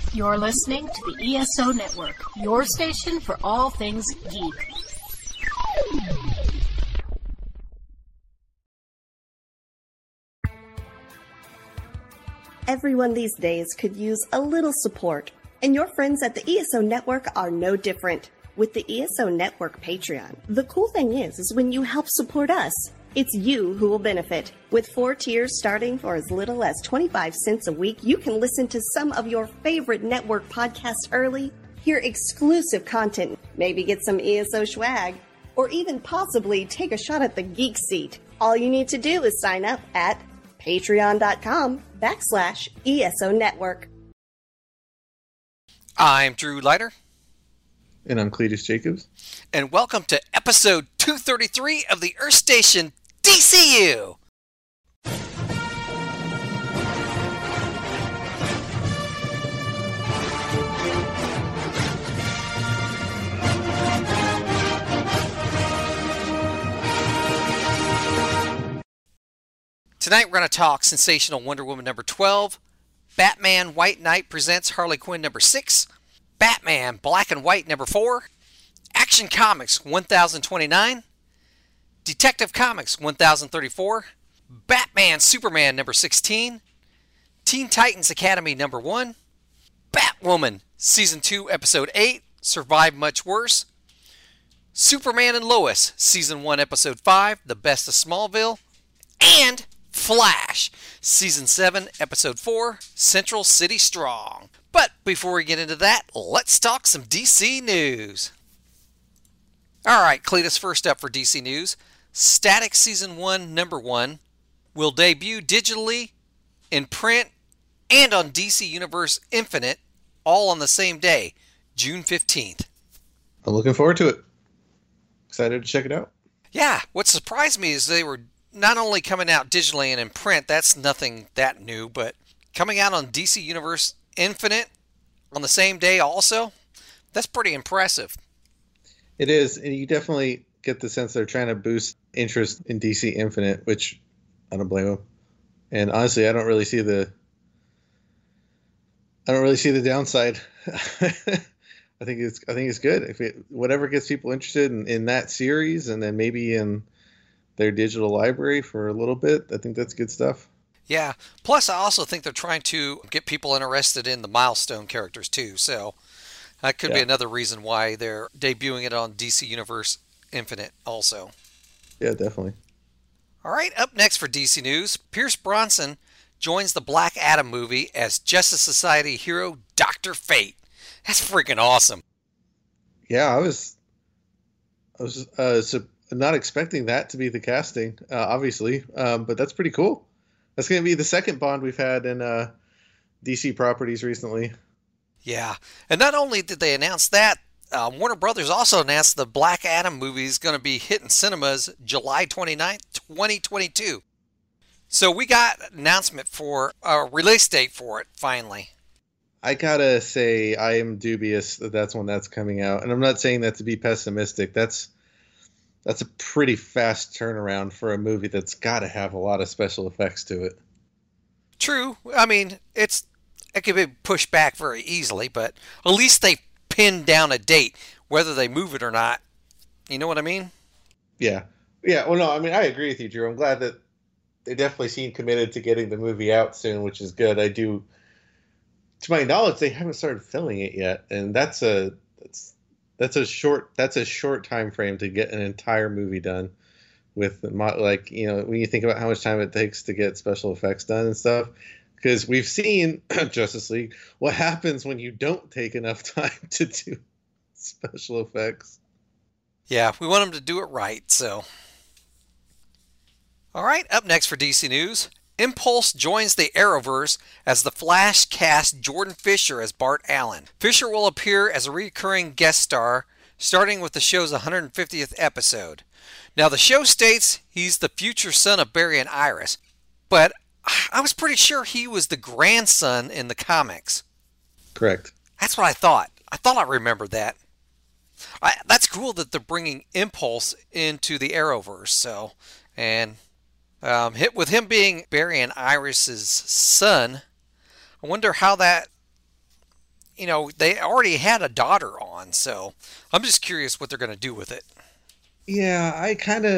You're listening to the ESO Network, your station for all things geek. Everyone these days could use a little support, and your friends at the ESO Network are no different. With the ESO Network Patreon, the cool thing is when you help support us, it's you who will benefit. With 4 tiers starting for as little as 25 cents a week, you can listen to some of your favorite network podcasts early, hear exclusive content, maybe get some ESO swag, or even possibly take a shot at the geek seat. All you need to do is sign up at patreon.com/ESO Network. I'm Drew Leiter. And I'm Cletus Jacobs. And welcome to episode 233 of the Earth Station DCU. Tonight we're going to talk Sensational Wonder Woman number 12, Batman White Knight presents Harley Quinn number 6, Batman Black and White number 4, Action Comics 1029, Detective Comics 1034, Batman Superman number 16, Teen Titans Academy number 1, Batwoman Season 2 Episode 8, Survive Much Worse, Superman and Lois Season 1 Episode 5, The Best of Smallville, and Flash Season 7 Episode 4, Central City Strong. But before we get into that, let's talk some DC news. Alright, Cletus, first up for DC news. Static Season 1 number 1 will debut digitally, in print, and on DC Universe Infinite, all on the same day, June 15th. I'm looking forward to it. Excited to check it out. Yeah, what surprised me is they were not only coming out digitally and in print, that's nothing that new, but coming out on DC Universe Infinite on the same day also, that's pretty impressive. It is, and you definitely get the sense they're trying to boost interest in DC Infinite, which I don't blame them. And honestly, I don't really see the downside. I think it's good. If whatever gets people interested in that series, and then maybe in their digital library for a little bit, I think that's good stuff. Yeah. Plus, I also think they're trying to get people interested in the Milestone characters too. So that could be another reason why they're debuting it on DC Universe Infinite also. Yeah, definitely. All right. Up next for DC News, Pierce Brosnan joins the Black Adam movie as Justice Society hero Dr. Fate. That's freaking awesome. Yeah, I was not expecting that to be the casting, obviously, but that's pretty cool. That's going to be the second Bond we've had in DC properties recently. Yeah, and not only did they announce that, Warner Brothers also announced the Black Adam movie is going to be hitting cinemas July 29th, 2022. So we got an announcement for a release date for it, finally. I gotta say, I am dubious that that's when that's coming out. And I'm not saying that to be pessimistic. That's a pretty fast turnaround for a movie that's got to have a lot of special effects to it. True. I mean, it could be pushed back very easily, but at least they pinned down a date, whether they move it or not. You know what I mean? Yeah. Yeah, well, no, I mean, I agree with you, Drew. I'm glad that they definitely seem committed to getting the movie out soon, which is good. I do, to my knowledge, they haven't started filming it yet, and that's a short time frame to get an entire movie done with, like, you know, when you think about how much time it takes to get special effects done and stuff, because we've seen Justice League, what happens when you don't take enough time to do special effects. Yeah, we want them to do it right, so. All right, up next for DC News, Impulse joins the Arrowverse as the Flash casts Jordan Fisher as Bart Allen. Fisher will appear as a recurring guest star, starting with the show's 150th episode. Now, the show states he's the future son of Barry and Iris, but I was pretty sure he was the grandson in the comics. Correct. That's what I thought. I thought I remembered that. That's cool that they're bringing Impulse into the Arrowverse, so, and with him being Barry and Iris's son, I wonder how that they already had a daughter on, so I'm just curious what they're going to do with it. Yeah, I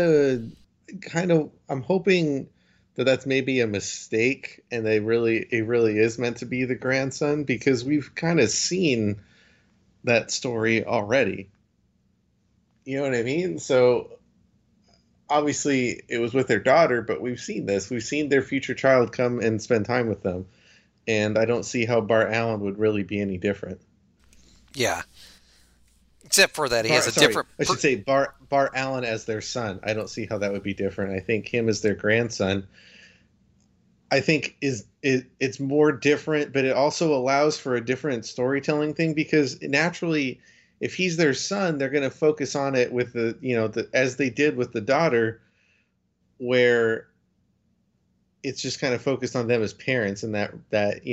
I'm hoping that that's maybe a mistake, and it really is meant to be the grandson, because we've kind of seen that story already. You know what I mean? So obviously it was with their daughter, but we've seen this. We've seen their future child come and spend time with them. And I don't see how Bart Allen would really be any different. Yeah. Except for that he has a different... I should say Bart Allen as their son. I don't see how that would be different. I think him as their grandson, I think it's more different, but it also allows for a different storytelling thing, because naturally, if he's their son, they're going to focus on it with as they did with the daughter, where it's just kind of focused on them as parents and that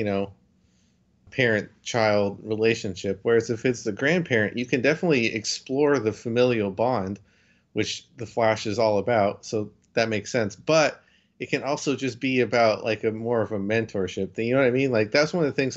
parent-child relationship. Whereas if it's the grandparent, you can definitely explore the familial bond, which the Flash is all about. So that makes sense. But it can also just be about like more of a mentorship thing. You know what I mean? Like, that's one of the things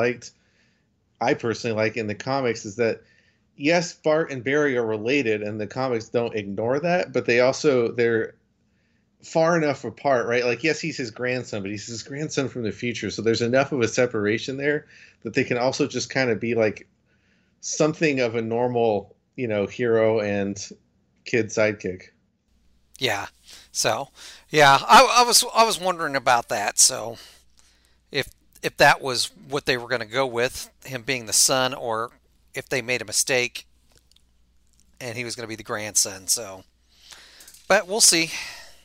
I personally like in the comics, is that yes, Bart and Barry are related, and the comics don't ignore that, but they're far enough apart, right? Like, yes, he's his grandson, but he's his grandson from the future. So there's enough of a separation there that they can also just kind of be like something of a normal, hero and kid sidekick. Yeah. So, yeah, I was wondering about that. So if that was what they were going to go with, him being the son, or if they made a mistake and he was going to be the grandson. So, but we'll see.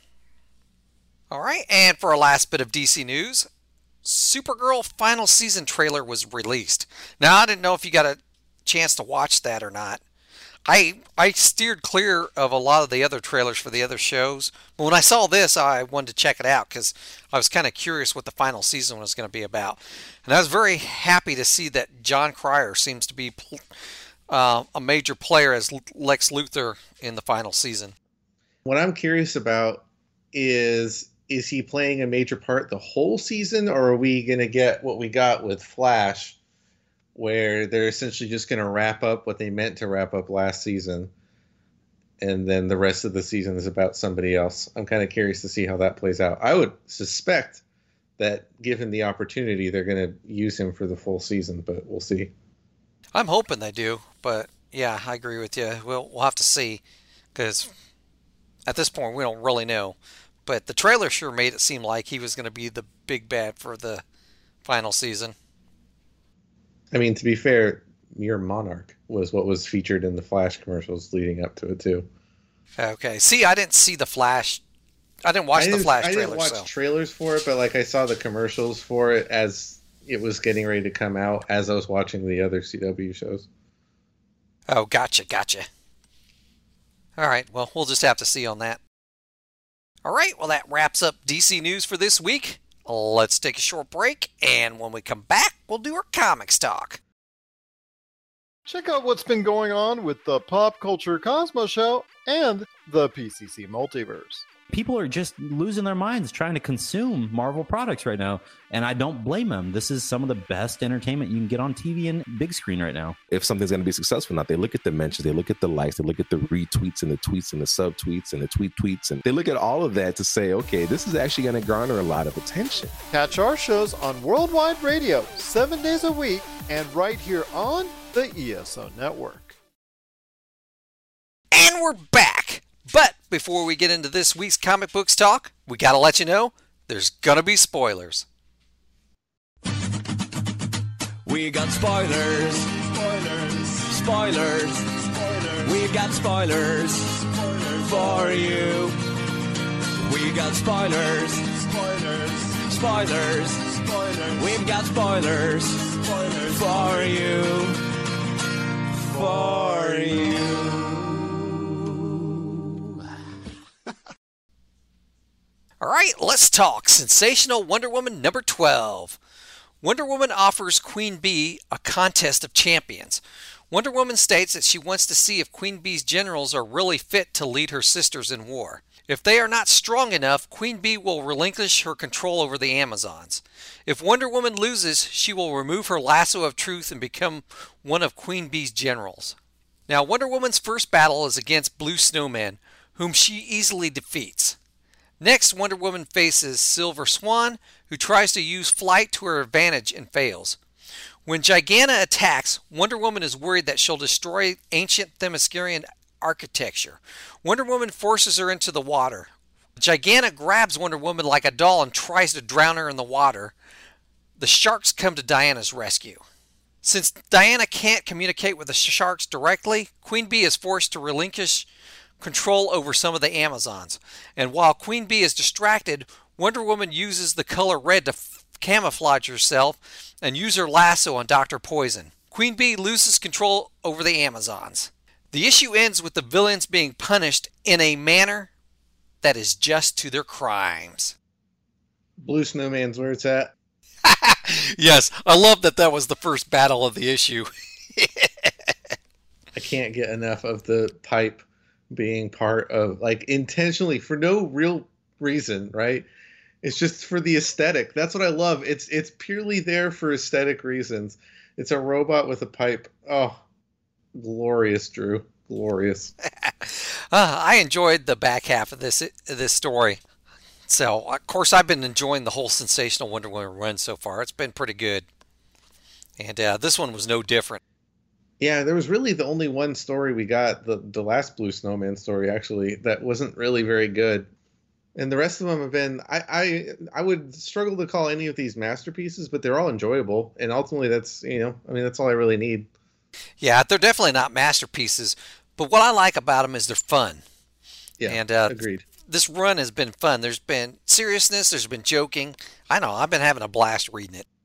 All right, and for our last bit of DC news, Supergirl final season trailer was released. Now, I didn't know if you got a chance to watch that or not. I steered clear of a lot of the other trailers for the other shows, but when I saw this, I wanted to check it out because I was kind of curious what the final season was going to be about. And I was very happy to see that Jon Cryer seems to be a major player as Lex Luthor in the final season. What I'm curious about is he playing a major part the whole season, or are we going to get what we got with Flash, where they're essentially just going to wrap up what they meant to wrap up last season, and then the rest of the season is about somebody else? I'm kind of curious to see how that plays out. I would suspect that given the opportunity, they're going to use him for the full season, but we'll see. I'm hoping they do, but yeah, I agree with you. We'll have to see, because at this point we don't really know. But the trailer sure made it seem like he was going to be the big bad for the final season. I mean, to be fair, Muir Monarch was what was featured in the Flash commercials leading up to it, too. Okay. See, I didn't see the Flash. I didn't watch the Flash trailer. I didn't watch trailers for it, but I saw the commercials for it as it was getting ready to come out, as I was watching the other CW shows. Oh, gotcha. All right, well, we'll just have to see on that. All right, well, that wraps up DC News for this week. Let's take a short break, and when we come back, we'll do our comics talk. Check out what's been going on with the Pop Culture Cosmos Show and the PCC Multiverse. People are just losing their minds trying to consume Marvel products right now, and I don't blame them. This is some of the best entertainment you can get on TV and big screen right now. If something's going to be successful or not, they look at the mentions, they look at the likes, they look at the retweets and the tweets and the subtweets and the tweets, and they look at all of that to say, okay, this is actually going to garner a lot of attention. Catch our shows on Worldwide Radio 7 days a week and right here on the ESO Network. And we're back! But before we get into this week's comic books talk, we gotta let you know there's gonna be spoilers. We got spoilers. Spoilers. We got spoilers for you. We got spoilers. Spoilers. We've got spoilers for you. For you. All right, let's talk Sensational Wonder Woman number 12. Wonder Woman offers Queen Bee a contest of champions. Wonder Woman states that she wants to see if Queen Bee's generals are really fit to lead her sisters in war. If they are not strong enough, Queen Bee will relinquish her control over the Amazons. If Wonder Woman loses, she will remove her lasso of truth and become one of Queen Bee's generals. Now, Wonder Woman's first battle is against Blue Snowman, whom she easily defeats. Next, Wonder Woman faces Silver Swan, who tries to use flight to her advantage and fails. When Giganta attacks, Wonder Woman is worried that she'll destroy ancient Themysciran architecture. Wonder Woman forces her into the water. Giganta grabs Wonder Woman like a doll and tries to drown her in the water. The sharks come to Diana's rescue. Since Diana can't communicate with the sharks directly, Queen Bee is forced to relinquish control over some of the Amazons. And while Queen Bee is distracted, Wonder Woman uses the color red to camouflage herself and use her lasso on Dr. Poison. Queen Bee loses control over the Amazons. The issue ends with the villains being punished in a manner that is just to their crimes. Blue Snowman's where it's at. Yes, I love that was the first battle of the issue. I can't get enough of the pipe being part of, like, intentionally for no real reason, right? It's just for the aesthetic. That's what I love. It's purely there for aesthetic reasons. It's a robot with a pipe. Oh, glorious, Drew. Glorious. I enjoyed the back half of this story. So, of course, I've been enjoying the whole Sensational Wonder Woman run so far. It's been pretty good. And this one was no different. Yeah, there was really the only one story we got, the last Blue Snowman story, actually, that wasn't really very good. And the rest of them have been, I would struggle to call any of these masterpieces, but they're all enjoyable. And ultimately, that's, that's all I really need. Yeah, they're definitely not masterpieces. But what I like about them is they're fun. Yeah, and, agreed. This run has been fun. There's been seriousness. There's been joking. I know. I've been having a blast reading it.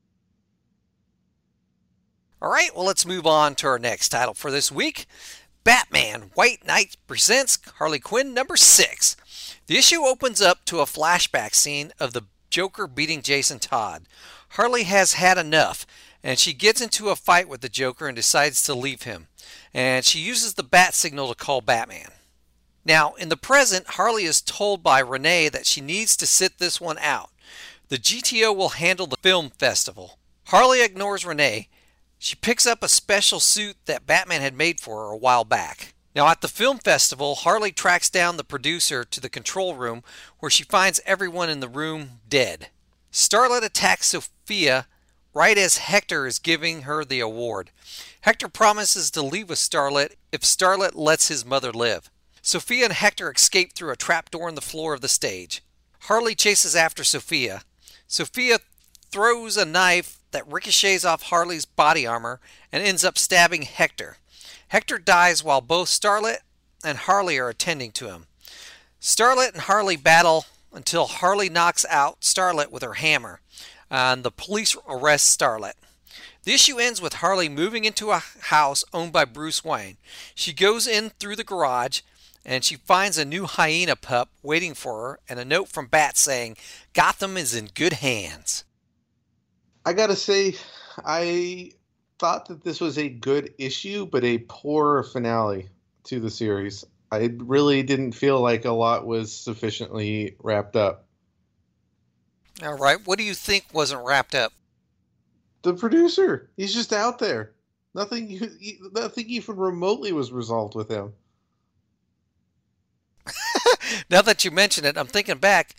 All right. Well, let's move on to our next title for this week. Batman White Knight presents Harley Quinn number 6. The issue opens up to a flashback scene of the Joker beating Jason Todd. Harley has had enough, and she gets into a fight with the Joker and decides to leave him. And she uses the bat signal to call Batman. Now, in the present, Harley is told by Renee that she needs to sit this one out. The GTO will handle the film festival. Harley ignores Renee. She picks up a special suit that Batman had made for her a while back. Now, at the film festival, Harley tracks down the producer to the control room where she finds everyone in the room dead. Starlet attacks Sophia right as Hector is giving her the award. Hector promises to leave with Starlet if Starlet lets his mother live. Sophia and Hector escape through a trapdoor in the floor of the stage. Harley chases after Sophia. Sophia throws a knife that ricochets off Harley's body armor and ends up stabbing Hector. Hector dies while both Starlet and Harley are attending to him. Starlet and Harley battle until Harley knocks out Starlet with her hammer, and the police arrest Starlet. The issue ends with Harley moving into a house owned by Bruce Wayne. She goes in through the garage, and she finds a new hyena pup waiting for her and a note from Bat saying, "Gotham is in good hands." I gotta say, I thought that this was a good issue, but a poor finale to the series. I really didn't feel like a lot was sufficiently wrapped up. All right, what do you think wasn't wrapped up? The producer, he's just out there. Nothing even remotely was resolved with him. Now that you mention it, I'm thinking back.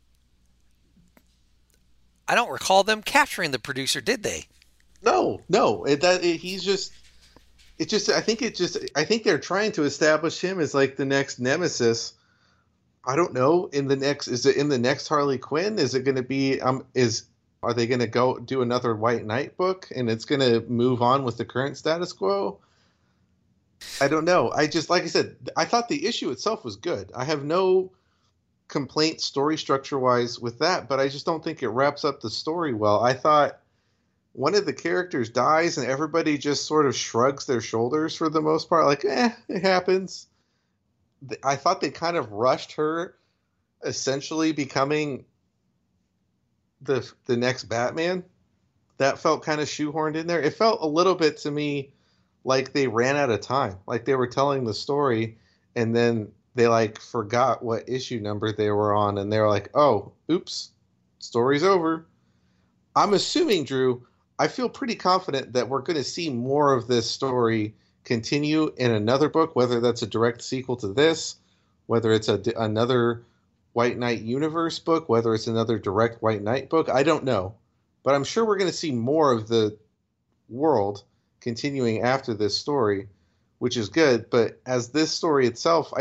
I don't recall them capturing the producer, did they? No. He's just. I think they're trying to establish him as like the next nemesis. I don't know. Is it in the next Harley Quinn? Is it going to be? Are they going to go do another White Knight book and it's going to move on with the current status quo? I don't know. Like I said, I thought the issue itself was good. I have no complaints story structure wise with that, but I just don't think it wraps up the story well. I thought one of the characters dies and everybody just sort of shrugs their shoulders for the most part. Like, it happens. I thought they kind of rushed her essentially becoming the next Batman. that felt kind of shoehorned in there. It felt a little bit to me like they ran out of time. Like they were telling the story and then they like forgot what issue number they were on and they were like, oh, oops, story's over. I'm assuming, Drew, I feel pretty confident that we're going to see more of this story continue in another book, whether that's a direct sequel to this, whether it's another White Knight universe book, whether it's another direct White Knight book. I don't know. But I'm sure we're going to see more of the world continuing after this story, which is good. But as this story itself,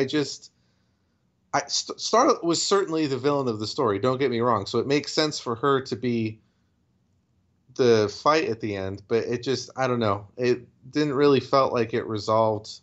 Starlet was certainly the villain of the story. Don't get me wrong. So it makes sense for her to be the fight at the end. But it just, I don't know. It didn't really felt like it resolved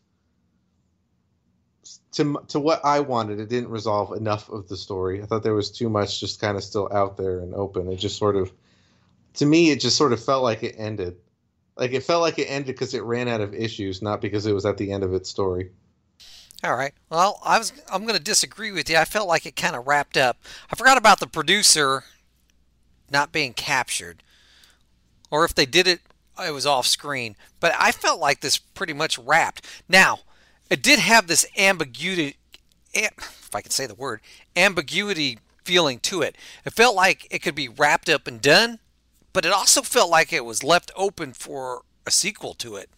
to what I wanted. It didn't resolve enough of the story. I thought there was too much just kind of still out there and open. It just sort of, to me, it just sort of felt like it ended. Like it felt like it ended because it ran out of issues, not because it was at the end of its story. All right. Well, I'm going to disagree with you. I felt like it kind of wrapped up. I forgot about the producer not being captured. Or if they did it, it was off screen. But I felt like this pretty much wrapped. Now, it did have this ambiguity, if I can say the word, ambiguity feeling to it. It felt like it could be wrapped up and done, but it also felt like it was left open for a sequel to it.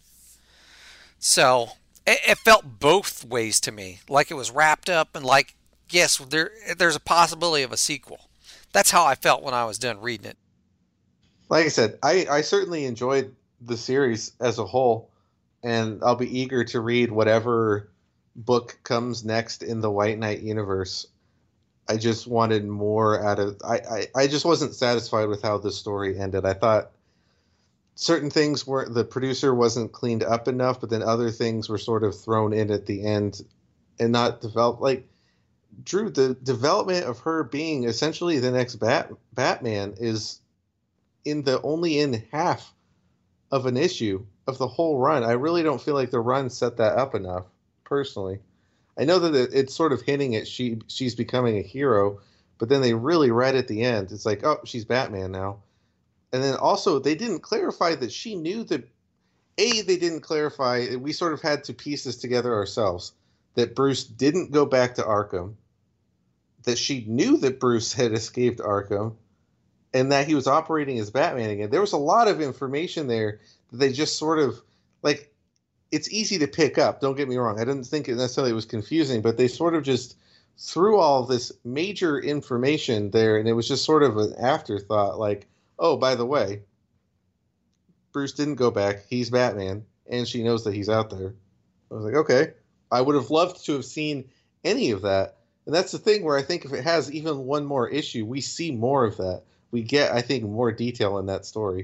So it felt both ways to me, like it was wrapped up and like, yes, there's a possibility of a sequel. That's how I felt when I was done reading it. Like I said, I certainly enjoyed the series as a whole, and I'll be eager to read whatever book comes next in the White Knight universe. I just wanted more out of... I just wasn't satisfied with how the story ended. I thought certain things were... The producer wasn't cleaned up enough, but then other things were sort of thrown in at the end and not developed. Like, Drew, the development of her being essentially the next Batman is only in half of an issue of the whole run. I really don't feel like the run set that up enough, personally. I know that it's sort of hinting at she's becoming a hero, but then they really right at the end, it's like, oh, she's Batman now. And then also, they didn't clarify that she knew that... they didn't clarify, we sort of had to piece this together ourselves, that Bruce didn't go back to Arkham, that she knew that Bruce had escaped Arkham, and that he was operating as Batman again. There was a lot of information there that they just sort of, like, it's easy to pick up, don't get me wrong. I didn't think it necessarily was confusing, but they sort of just threw all this major information there, and it was just sort of an afterthought, like, oh, by the way, Bruce didn't go back, he's Batman, and she knows that he's out there. I was like, okay. I would have loved to have seen any of that. And that's the thing where I think if it has even one more issue, we see more of that. We get, I think, more detail in that story.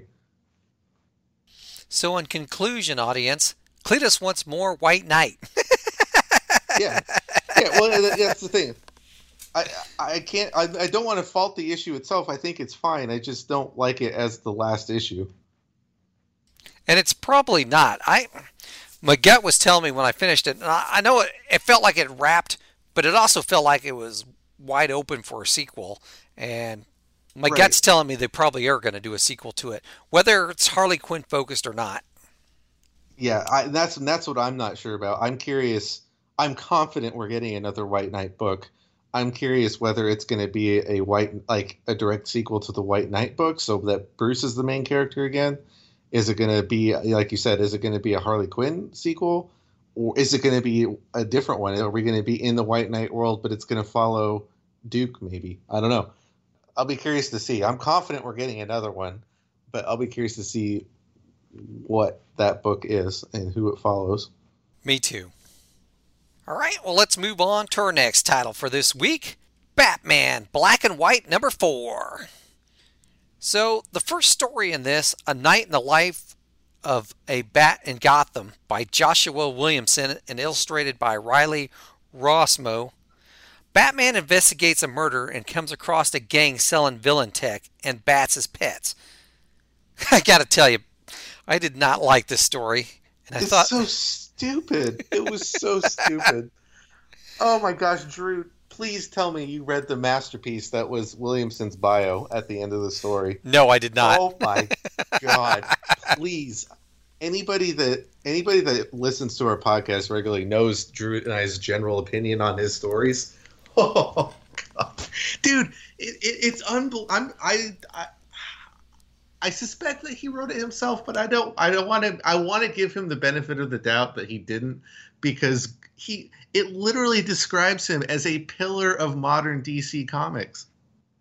So in conclusion, audience, Cletus wants more White Knight. Yeah. Well, that's the thing. I don't want to fault the issue itself. I think it's fine. I just don't like it as the last issue. And it's probably not. My gut was telling me when I finished it, and I know it felt like it wrapped, but it also felt like it was wide open for a sequel. And my gut's telling me they probably are going to do a sequel to it, whether it's Harley Quinn focused or not. Yeah, that's what I'm not sure about. I'm curious. I'm confident we're getting another White Knight book. I'm curious whether it's going to be a direct sequel to the White Knight book, so that Bruce is the main character again. Is it going to be, like you said, is it going to be a Harley Quinn sequel, or is it going to be a different one? Are we going to be in the White Knight world, but it's going to follow Duke? Maybe, I don't know. I'll be curious to see. I'm confident we're getting another one, but I'll be curious to see what that book is and who it follows. Me too. All right, well, let's move on to our next title for this week, Batman Black and White number 4. So, the first story in this, A Night in the Life of a Bat in Gotham by Joshua Williamson and illustrated by Riley Rossmo. Batman investigates a murder and comes across a gang selling villain tech and bats as pets. I gotta tell you, I did not like this story. And it's so stupid. It was so stupid. Oh my gosh, Drew, please tell me you read the masterpiece that was Williamson's bio at the end of the story. No, I did not. Oh my God. Please. Anybody that listens to our podcast regularly knows Drew and I's general opinion on his stories. Oh God. Dude, it's unbelievable. I suspect that he wrote it himself, but I don't want to. I want to give him the benefit of the doubt that he didn't, because it literally describes him as a pillar of modern DC Comics.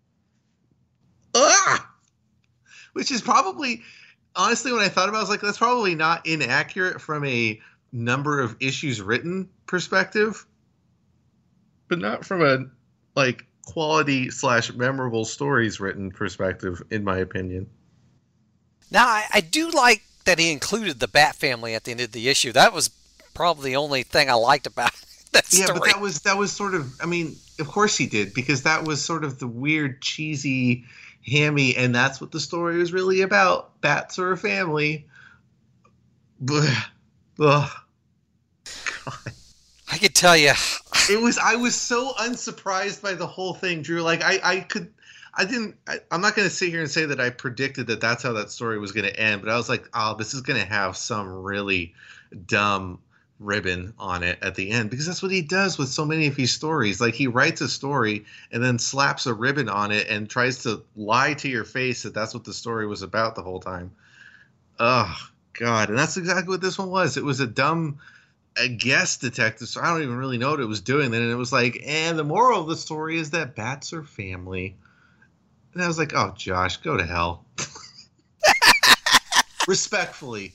Which is probably, honestly, when I thought about it, I was like, that's probably not inaccurate from a number of issues written perspective, but not from a like quality / memorable stories written perspective, in my opinion. Now, I do like that he included the Bat family at the end of the issue. That was probably the only thing I liked about that story. Yeah, but that was sort of, I mean, of course he did, because that was sort of the weird, cheesy, hammy, and that's what the story was really about. Bats are a family. Ugh. God. I could tell you. I was so unsurprised by the whole thing, Drew. Like, I'm not going to sit here and say that I predicted that that's how that story was going to end, but I was like, oh, this is going to have some really dumb ribbon on it at the end, because that's what he does with so many of his stories. Like, he writes a story and then slaps a ribbon on it and tries to lie to your face that that's what the story was about the whole time. Oh, God. And that's exactly what this one was. It was a dumb guest detective, so I don't even really know what it was doing then. And it was like, and the moral of the story is that bats are family. And I was like, oh, Josh, go to hell. Respectfully.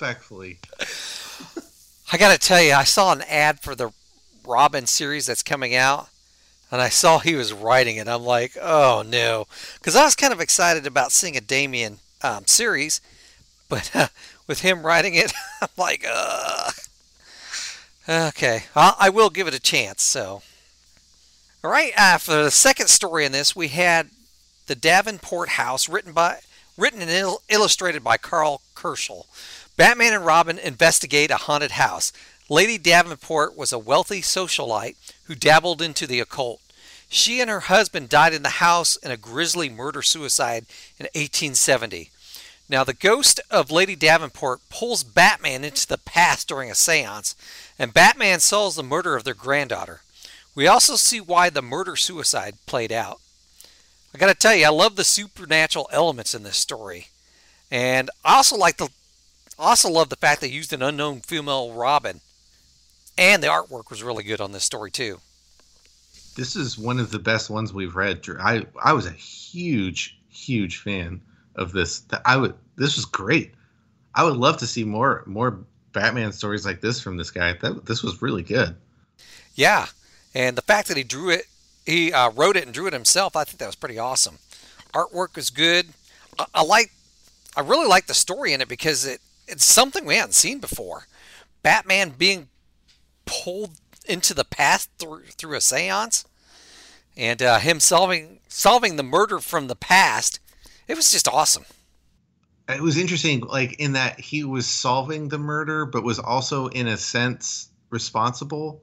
I got to tell you, I saw an ad for the Robin series that's coming out, and I saw he was writing it. I'm like, oh, no. Because I was kind of excited about seeing a Damian series, but with him writing it, I'm like, ugh. Okay, I will give it a chance. So, all right, for the second story in this, we had The Davenport House, written and illustrated by Carl Kerschel. Batman and Robin investigate a haunted house. Lady Davenport was a wealthy socialite who dabbled into the occult. She and her husband died in the house in a grisly murder-suicide in 1870. Now, the ghost of Lady Davenport pulls Batman into the past during a seance, and Batman solves the murder of their granddaughter. We also see why the murder-suicide played out. I gotta tell you, I love the supernatural elements in this story. And I also love the fact they used an unknown female Robin. And the artwork was really good on this story, too. This is one of the best ones we've read, Drew. I was a huge fan of this. This was great. I would love to see more Batman stories like this from this guy. This was really good. Yeah, and the fact that he wrote it and drew it himself, I think that was pretty awesome. Artwork was good. I really like the story in it because it's something we hadn't seen before. Batman being pulled into the past through a seance, and him solving the murder from the past. It was just awesome. It was interesting, like, in that he was solving the murder, but was also, in a sense, responsible.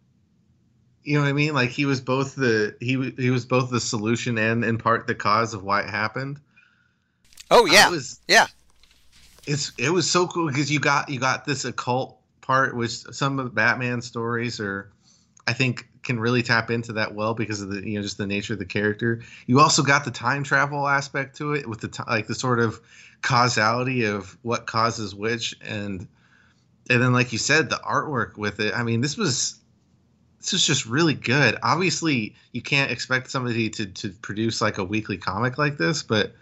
You know what I mean? Like, he was both he was both the solution and in part the cause of why it happened. Oh yeah, It was so cool because you got this occult part, which some of the Batman stories I think can really tap into that well because of the just the nature of the character. You also got the time travel aspect to it with the sort of causality of what causes which, and then, like you said, the artwork with it. I mean, this was just really good. Obviously, you can't expect somebody to produce like a weekly comic like this, but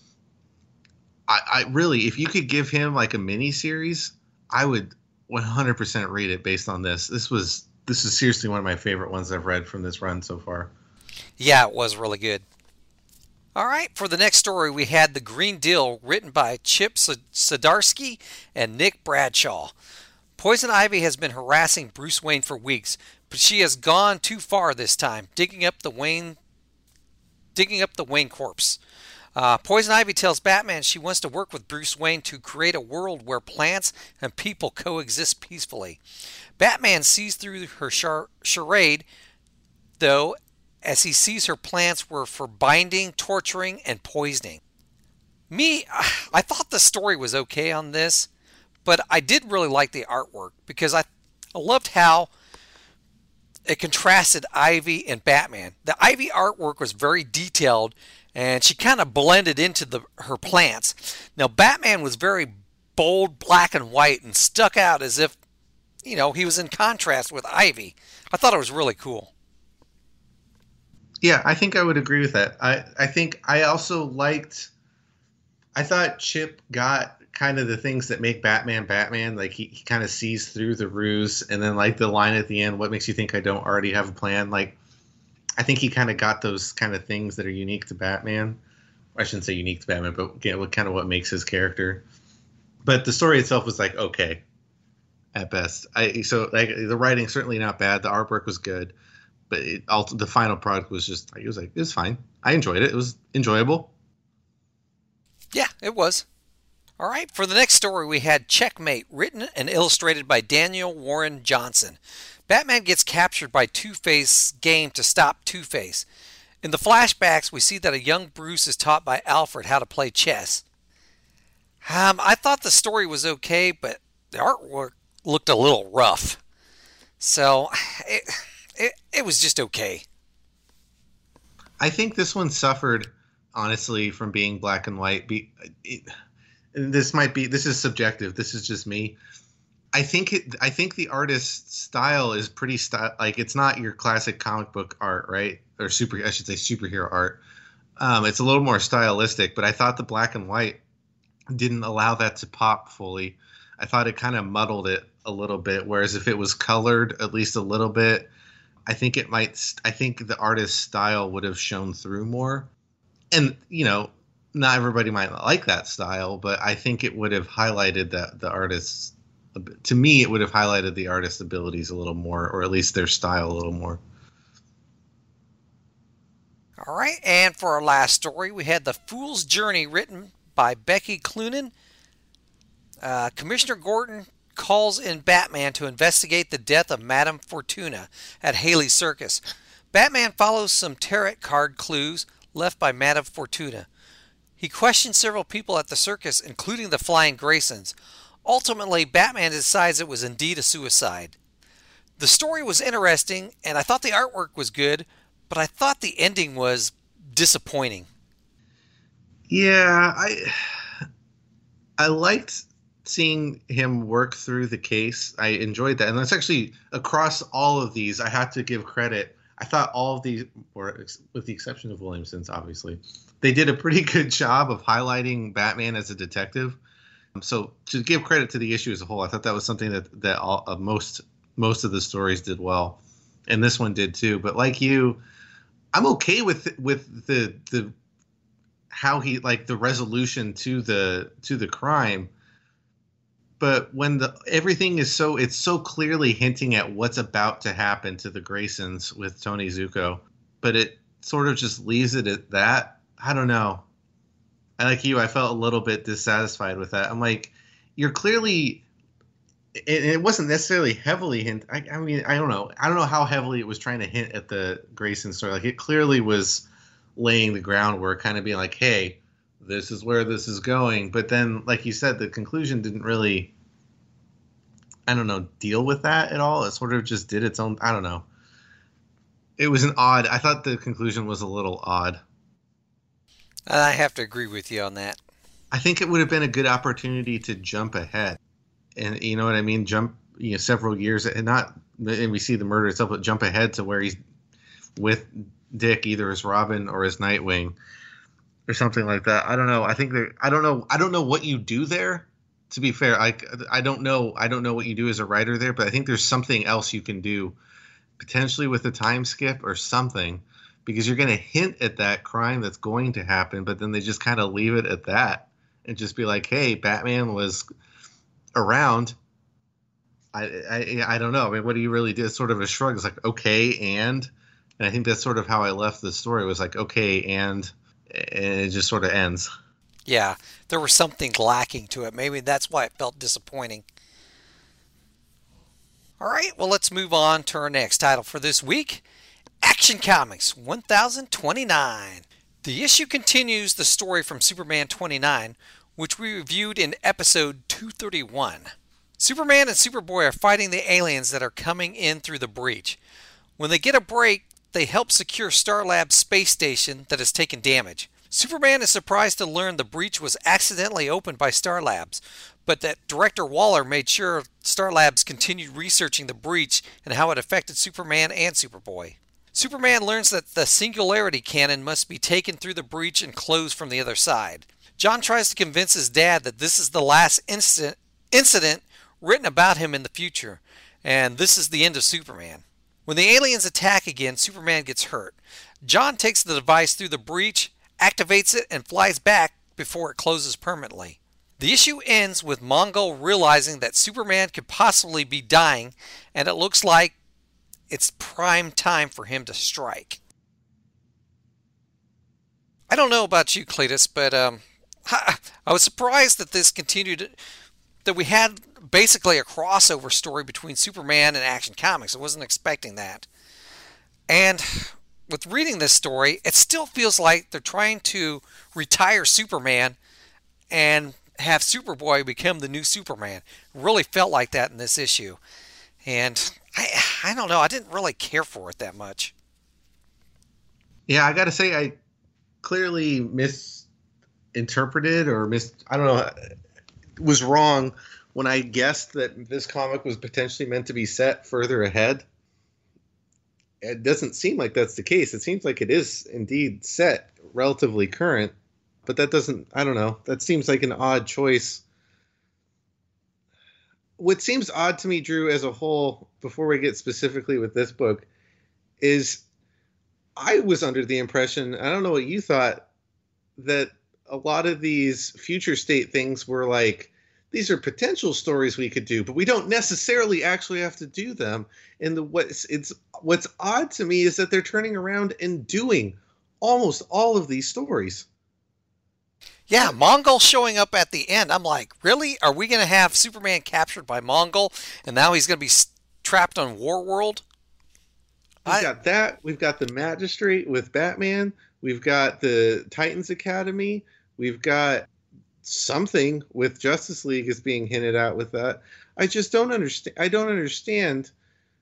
I really, if you could give him like a mini series, I would 100% read it based on this. This is seriously one of my favorite ones I've read from this run so far. Yeah, it was really good. All right, for the next story, we had The Green Deal, written by Chip Zdarsky and Nick Bradshaw. Poison Ivy has been harassing Bruce Wayne for weeks, but she has gone too far this time, digging up the Wayne corpse. Poison Ivy tells Batman she wants to work with Bruce Wayne to create a world where plants and people coexist peacefully. Batman sees through her charade though, as he sees her plans were for binding, torturing, and poisoning. I thought the story was okay on this, but I did really like the artwork because I loved how it contrasted Ivy and Batman. The Ivy artwork was very detailed, and she kind of blended into her plants. Now, Batman was very bold, black and white, and stuck out as if, he was in contrast with Ivy. I thought it was really cool. Yeah, I think I would agree with that. I think I also I thought Chip got kind of the things that make Batman Batman. Like he kind of sees through the ruse, and then like the line at the end, what makes you think I don't already have a plan? Like I think he kind of got those kind of things that are unique to Batman. I shouldn't say unique to Batman, but what makes his character. But the story itself was like okay at best. The writing certainly not bad. The artwork was good, but the final product was just it was fine. I enjoyed it. It was enjoyable. Yeah, it was. All right, for the next story, we had Checkmate, written and illustrated by Daniel Warren Johnson. Batman gets captured by Two-Face's game to stop Two-Face. In the flashbacks, we see that a young Bruce is taught by Alfred how to play chess. I thought the story was okay, but the artwork looked a little rough. So, it was just okay. I think this one suffered, honestly, from being black and white. This is subjective. This is just me. I think the artist's style is pretty like it's not your classic comic book art, right? Or superhero art. It's a little more stylistic, but I thought the black and white didn't allow that to pop fully. I thought it kind of muddled it a little bit. Whereas if it was colored at least a little bit, I think the artist's style would have shown through more. And not everybody might like that style, but I think it would have highlighted the artist's. To me, it would have highlighted the artist's abilities a little more, or at least their style a little more. All right, and for our last story, we had The Fool's Journey, written by Becky Cloonan. Commissioner Gordon calls in Batman to investigate the death of Madame Fortuna at Haley's Circus. Batman follows some tarot card clues left by Madame Fortuna. He questions several people at the circus, including the Flying Graysons. Ultimately, Batman decides it was indeed a suicide. The story was interesting, and I thought the artwork was good, but I thought the ending was disappointing. Yeah, I liked seeing him work through the case. I enjoyed that. And that's actually across all of these, I have to give credit. I thought all of these, or with the exception of Williamson's, obviously, they did a pretty good job of highlighting Batman as a detective. So to give credit to the issue as a whole, I thought that was something that most of the stories did well, and this one did too. But like you, I'm okay with the how he like the resolution to the crime. But when everything is it's so clearly hinting at what's about to happen to the Graysons with Tony Zuko, but it sort of just leaves it at that. I don't know. Like you, I felt a little bit dissatisfied with that. I'm like, you're clearly, it wasn't necessarily heavily hint. I mean, I don't know how heavily it was trying to hint at the Grayson story. Like it clearly was laying the groundwork, kind of being like, hey, this is where this is going. But then, like you said, the conclusion didn't really, I don't know, deal with that at all. It sort of just did its own, I don't know. It was I thought the conclusion was a little odd. I have to agree with you on that. I think it would have been a good opportunity to jump ahead. And you know what I mean? Jump, several years and we see the murder itself, but jump ahead to where he's with Dick, either as Robin or as Nightwing or something like that. I don't know. I don't know what you do there. To be fair, I don't know what you do as a writer there, but I think there's something else you can do, potentially with a time skip or something. Because you're going to hint at that crime that's going to happen, but then they just kind of leave it at that and just be like, hey, Batman was around. I don't know. I mean, what do you really do? It's sort of a shrug. It's like, okay, and I think that's sort of how I left the story. It was like, okay, and it just sort of ends. Yeah, there was something lacking to it. Maybe that's why it felt disappointing. All right, well, let's move on to our next title for this week. Action Comics 1029. The issue continues the story from Superman 29, which we reviewed in episode 231. Superman and Superboy are fighting the aliens that are coming in through the breach. When they get a break, they help secure Starlab's space station that has taken damage. Superman is surprised to learn the breach was accidentally opened by Starlabs, but that Director Waller made sure Starlabs continued researching the breach and how it affected Superman and Superboy. Superman learns that the Singularity Cannon must be taken through the breach and closed from the other side. John tries to convince his dad that this is the last incident written about him in the future, and this is the end of Superman. When the aliens attack again, Superman gets hurt. John takes the device through the breach, activates it, and flies back before it closes permanently. The issue ends with Mongul realizing that Superman could possibly be dying, and it looks like it's prime time for him to strike. I don't know about you, Cletus, but I was surprised that this continued, that we had basically a crossover story between Superman and Action Comics. I wasn't expecting that. And with reading this story, it still feels like they're trying to retire Superman and have Superboy become the new Superman. It really felt like that in this issue. And I don't know, I didn't really care for it that much. Yeah, I gotta say, I clearly misinterpreted or was wrong when I guessed that this comic was potentially meant to be set further ahead. It doesn't seem like that's the case. It seems like it is indeed set relatively current, but that doesn't, I don't know, that seems like an odd choice. What seems odd to me, Drew, as a whole, before we get specifically with this book, is I was under the impression, I don't know what you thought, that a lot of these future state things were like, these are potential stories we could do, but we don't necessarily actually have to do them. And what's odd to me is that they're turning around and doing almost all of these stories. Yeah, Mongul showing up at the end. I'm like, really? Are we going to have Superman captured by Mongul, and now he's going to be trapped on Warworld? We've got that. We've got the Magistrate with Batman. We've got the Titans Academy. We've got something with Justice League is being hinted at with that. I just don't understand. I don't understand.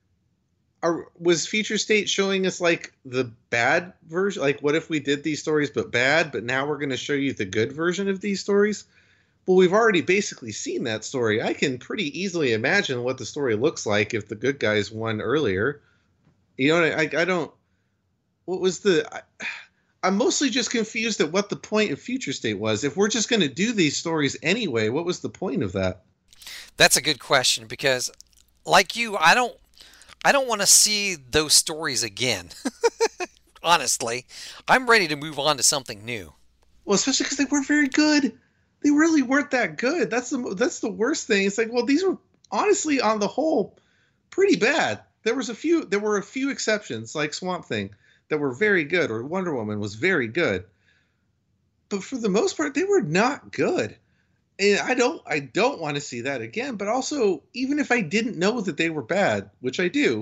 Was Future State showing us like the bad version? Like, what if we did these stories but bad, but now we're going to show you the good version of these stories? Well, we've already basically seen that story. I can pretty easily imagine what the story looks like if the good guys won earlier. You know, I don't. What was I'm mostly just confused at what the point of Future State was. If we're just going to do these stories anyway, what was the point of that? That's a good question, because like you, I don't want to see those stories again. Honestly, I'm ready to move on to something new. Well, especially because they weren't very good. They really weren't that good. That's the worst thing. It's like, well, these were honestly, on the whole, pretty bad. There were a few exceptions, like Swamp Thing, that were very good, or Wonder Woman was very good. But for the most part, they were not good. And I don't want to see that again. But also, even if I didn't know that they were bad, which I do,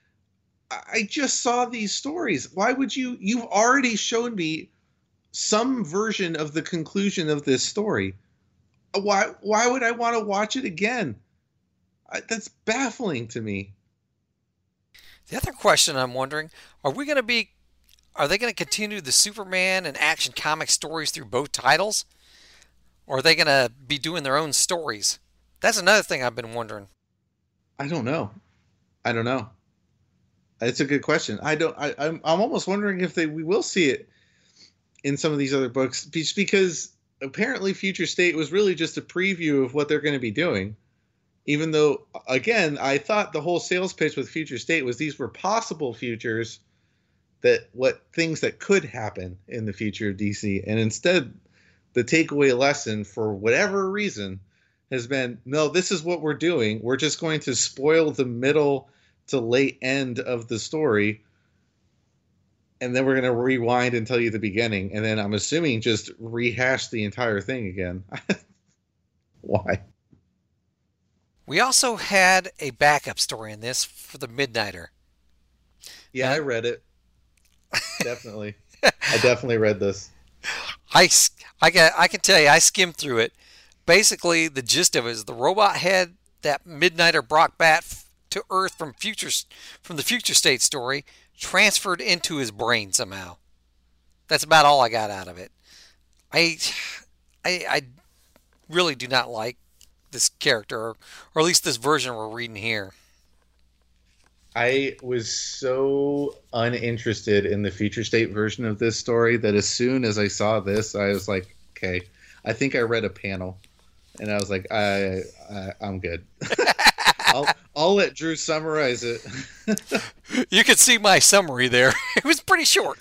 I just saw these stories. Why would you've already shown me some version of the conclusion of this story. Why would I want to watch it again? That's baffling to me. The other question I'm wondering, are they going to continue the Superman and Action Comics stories through both titles? Or are they going to be doing their own stories? That's another thing I've been wondering. I don't know. It's a good question. I'm almost wondering if we will see it in some of these other books, just because apparently Future State was really just a preview of what they're going to be doing. Even though, again, I thought the whole sales pitch with Future State was these were possible futures, things that could happen in the future of DC. And instead, the takeaway lesson, for whatever reason, has been, no, this is what we're doing. We're just going to spoil the middle to late end of the story, and then we're going to rewind and tell you the beginning, and then I'm assuming just rehash the entire thing again. Why? We also had a backup story in this for the Midnighter. Yeah, I read it. Definitely. I definitely read this. I can tell you, I skimmed through it. Basically, the gist of it is the robot had that Midnighter brought back to Earth from the future state story transferred into his brain somehow. That's about all I got out of it. I really do not like this character, or at least this version we're reading here. I was so uninterested in the future state version of this story that as soon as I saw this, I was like, okay, I think I read a panel, and I was like, I'm good. I'll let Drew summarize it. You could see my summary there. It was pretty short.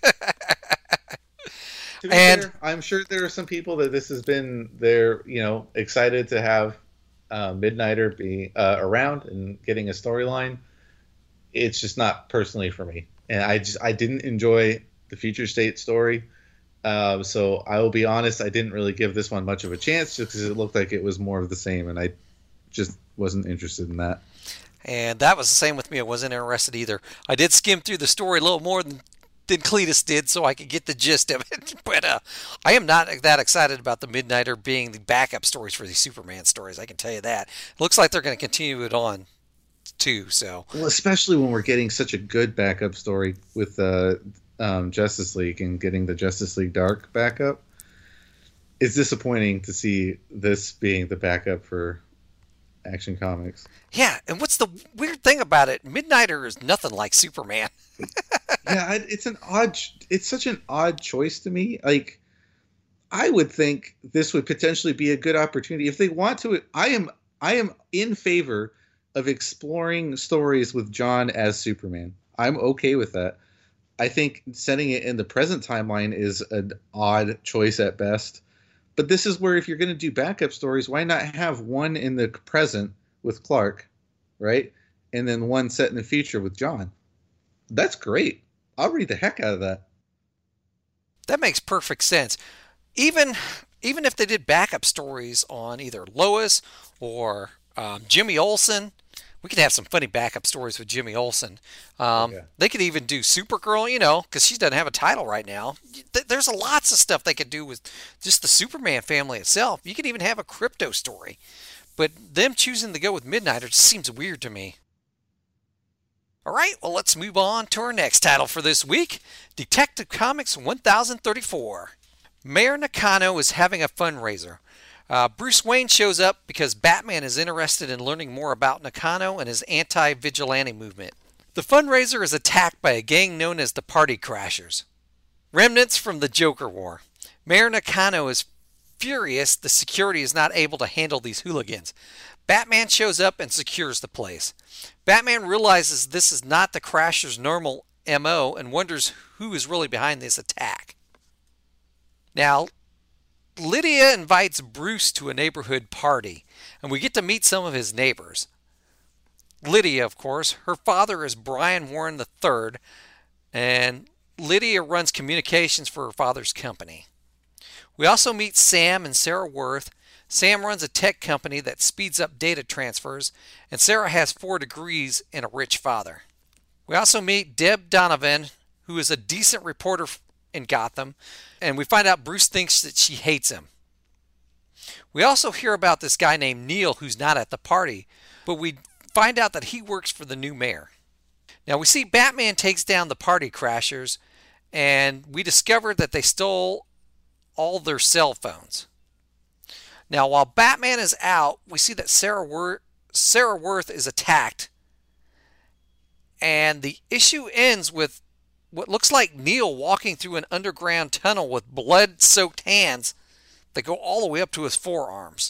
To be fair, I'm sure there are some people that this has been excited to have Midnighter be around and getting a storyline. It's just not personally for me, and I didn't enjoy the future state story. So I will be honest, I didn't really give this one much of a chance just because it looked like it was more of the same, and I just wasn't interested in that. And that was the same with me. I wasn't interested either. I did skim through the story a little more than Cletus did so I could get the gist of it. But I am not that excited about the Midnighter being the backup stories for these Superman stories. I can tell you that. It looks like they're going to continue it on too. So, well, especially when we're getting such a good backup story with Justice League and getting the Justice League Dark backup. It's disappointing to see this being the backup for Action Comics. Yeah, and what's the weird thing about it? Midnighter is nothing like Superman. Yeah, it's such an odd choice to me. Like, I would think this would potentially be a good opportunity if they want to. I am in favor of exploring stories with John as Superman. I'm okay with that. I think setting it in the present timeline is an odd choice at best. But this is where if you're going to do backup stories, why not have one in the present with Clark, right? And then one set in the future with John. That's great. I'll read the heck out of that. That makes perfect sense. Even if they did backup stories on either Lois or Jimmy Olsen, we could have some funny backup stories with Jimmy Olsen. They could even do Supergirl, because she doesn't have a title right now. There's lots of stuff they could do with just the Superman family itself. You could even have a crypto story. But them choosing to go with Midnighter just seems weird to me. All right, well, let's move on to our next title for this week, Detective Comics 1034. Mayor Nakano is having a fundraiser. Bruce Wayne shows up because Batman is interested in learning more about Nakano and his anti-vigilante movement. The fundraiser is attacked by a gang known as the Party Crashers, remnants from the Joker War. Mayor Nakano is furious the security is not able to handle these hooligans. Batman shows up and secures the place. Batman realizes this is not the Crashers' normal MO and wonders who is really behind this attack. Now, Lydia invites Bruce to a neighborhood party, and we get to meet some of his neighbors. Lydia, of course, her father is Brian Warren III, and Lydia runs communications for her father's company. We also meet Sam and Sarah Worth. Sam runs a tech company that speeds up data transfers, and Sarah has 4 degrees and a rich father. We also meet Deb Donovan, who is a decent reporter in Gotham, and we find out Bruce thinks that she hates him. We also hear about this guy named Neil who's not at the party, but we find out that he works for the new mayor. Now we see Batman takes down the Party Crashers, and we discover that they stole all their cell phones. Now while Batman is out, we see that Sarah Worth is attacked, and the issue ends with what looks like Neil walking through an underground tunnel with blood-soaked hands that go all the way up to his forearms.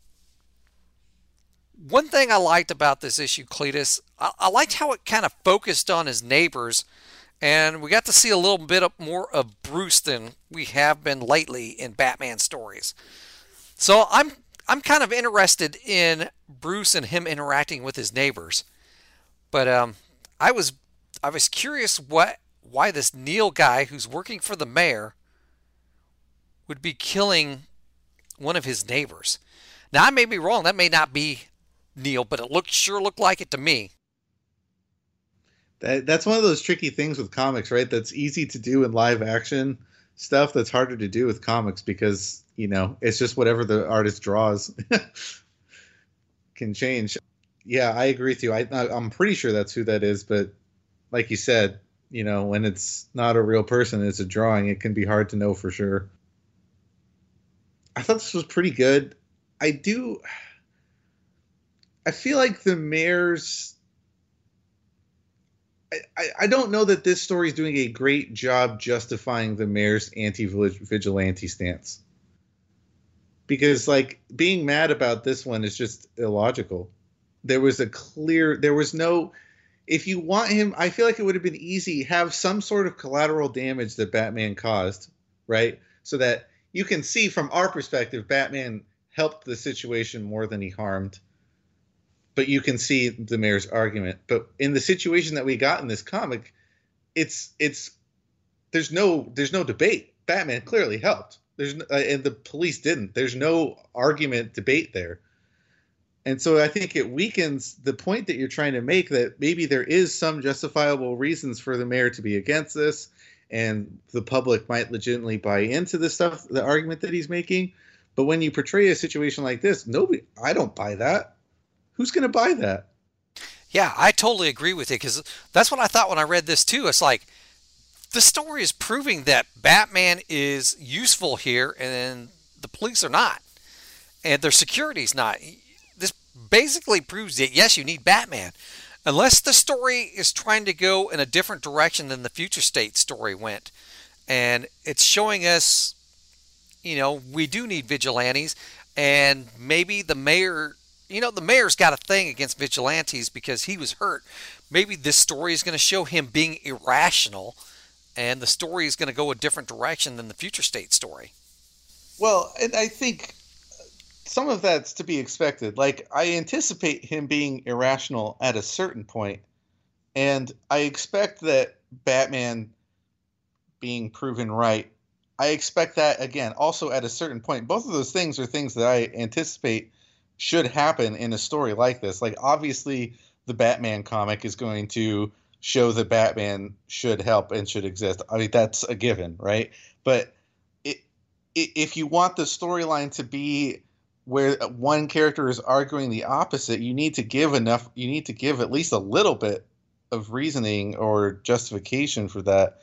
One thing I liked about this issue, Cletus, I liked how it kind of focused on his neighbors, and we got to see a little bit more of Bruce than we have been lately in Batman stories. So I'm kind of interested in Bruce and him interacting with his neighbors. But I was curious why this Neil guy who's working for the mayor would be killing one of his neighbors. Now I may be wrong. That may not be Neil, but it sure looked like it to me. That's one of those tricky things with comics, right? That's easy to do in live action stuff. That's harder to do with comics because, it's just whatever the artist draws can change. Yeah, I agree with you. I'm pretty sure that's who that is. But like you said, when it's not a real person, it's a drawing. It can be hard to know for sure. I thought this was pretty good. I feel like the mayor's... I don't know that this story is doing a great job justifying the mayor's anti-vigilante stance. Because, being mad about this one is just illogical. There was no... If you want him, I feel like it would have been easy, have some sort of collateral damage that Batman caused, right? So that you can see from our perspective, Batman helped the situation more than he harmed. But you can see the mayor's argument. But in the situation that we got in this comic, there's no debate. Batman clearly helped. And the police didn't. There's no argument, debate there. And so I think it weakens the point that you're trying to make, that maybe there is some justifiable reasons for the mayor to be against this, and the public might legitimately buy into the argument that he's making. But when you portray a situation like this, I don't buy that. Who's going to buy that? Yeah, I totally agree with you, because that's what I thought when I read this too. It's like, the story is proving that Batman is useful here and the police are not. And their security's not. This basically proves that, yes, you need Batman. Unless the story is trying to go in a different direction than the Future State story went. And it's showing us, we do need vigilantes. And maybe the mayor... the mayor's got a thing against vigilantes because he was hurt. Maybe this story is going to show him being irrational, and the story is going to go a different direction than the Future State story. Well, and I think some of that's to be expected. I anticipate him being irrational at a certain point, and I expect that Batman being proven right. I expect that, again, also at a certain point. Both of those things are things that I anticipate should happen in a story like this. Obviously, the Batman comic is going to show that Batman should help and should exist. I mean, that's a given, right? But if you want the storyline to be where one character is arguing the opposite, you need to give at least a little bit of reasoning or justification for that.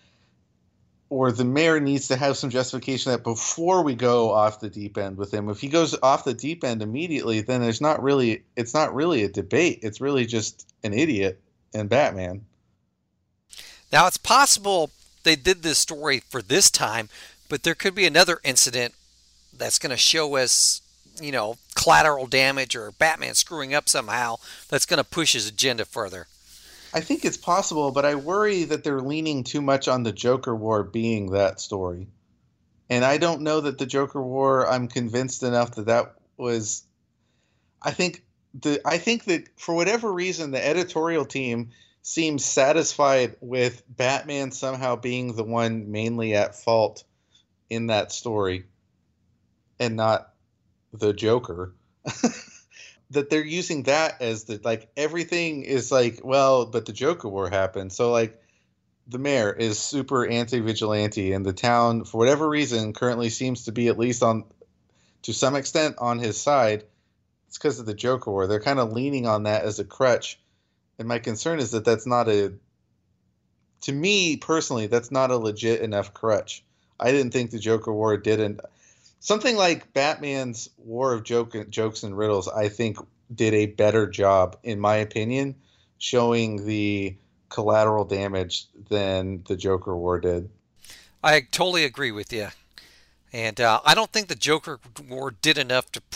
Or the mayor needs to have some justification that before we go off the deep end with him. If he goes off the deep end immediately, then it's not really a debate. It's really just an idiot and Batman. Now, it's possible they did this story for this time, but there could be another incident that's going to show us, collateral damage or Batman screwing up somehow that's going to push his agenda further. I think it's possible, but I worry that they're leaning too much on the Joker War being that story. And I don't know that the Joker War, I'm convinced enough that was... I think that for whatever reason, the editorial team seems satisfied with Batman somehow being the one mainly at fault in that story and not the Joker. That they're using that as everything is but the Joker War happened. So the mayor is super anti-vigilante, and the town, for whatever reason, currently seems to be at least to some extent on his side. It's because of the Joker War. They're kind of leaning on that as a crutch. And my concern is that that's not to me personally, that's not a legit enough crutch. I didn't think the Joker War didn't. Something like Batman's War of Jokes and Riddles, I think, did a better job, in my opinion, showing the collateral damage than the Joker War did. I totally agree with you. And I don't think the Joker War did enough to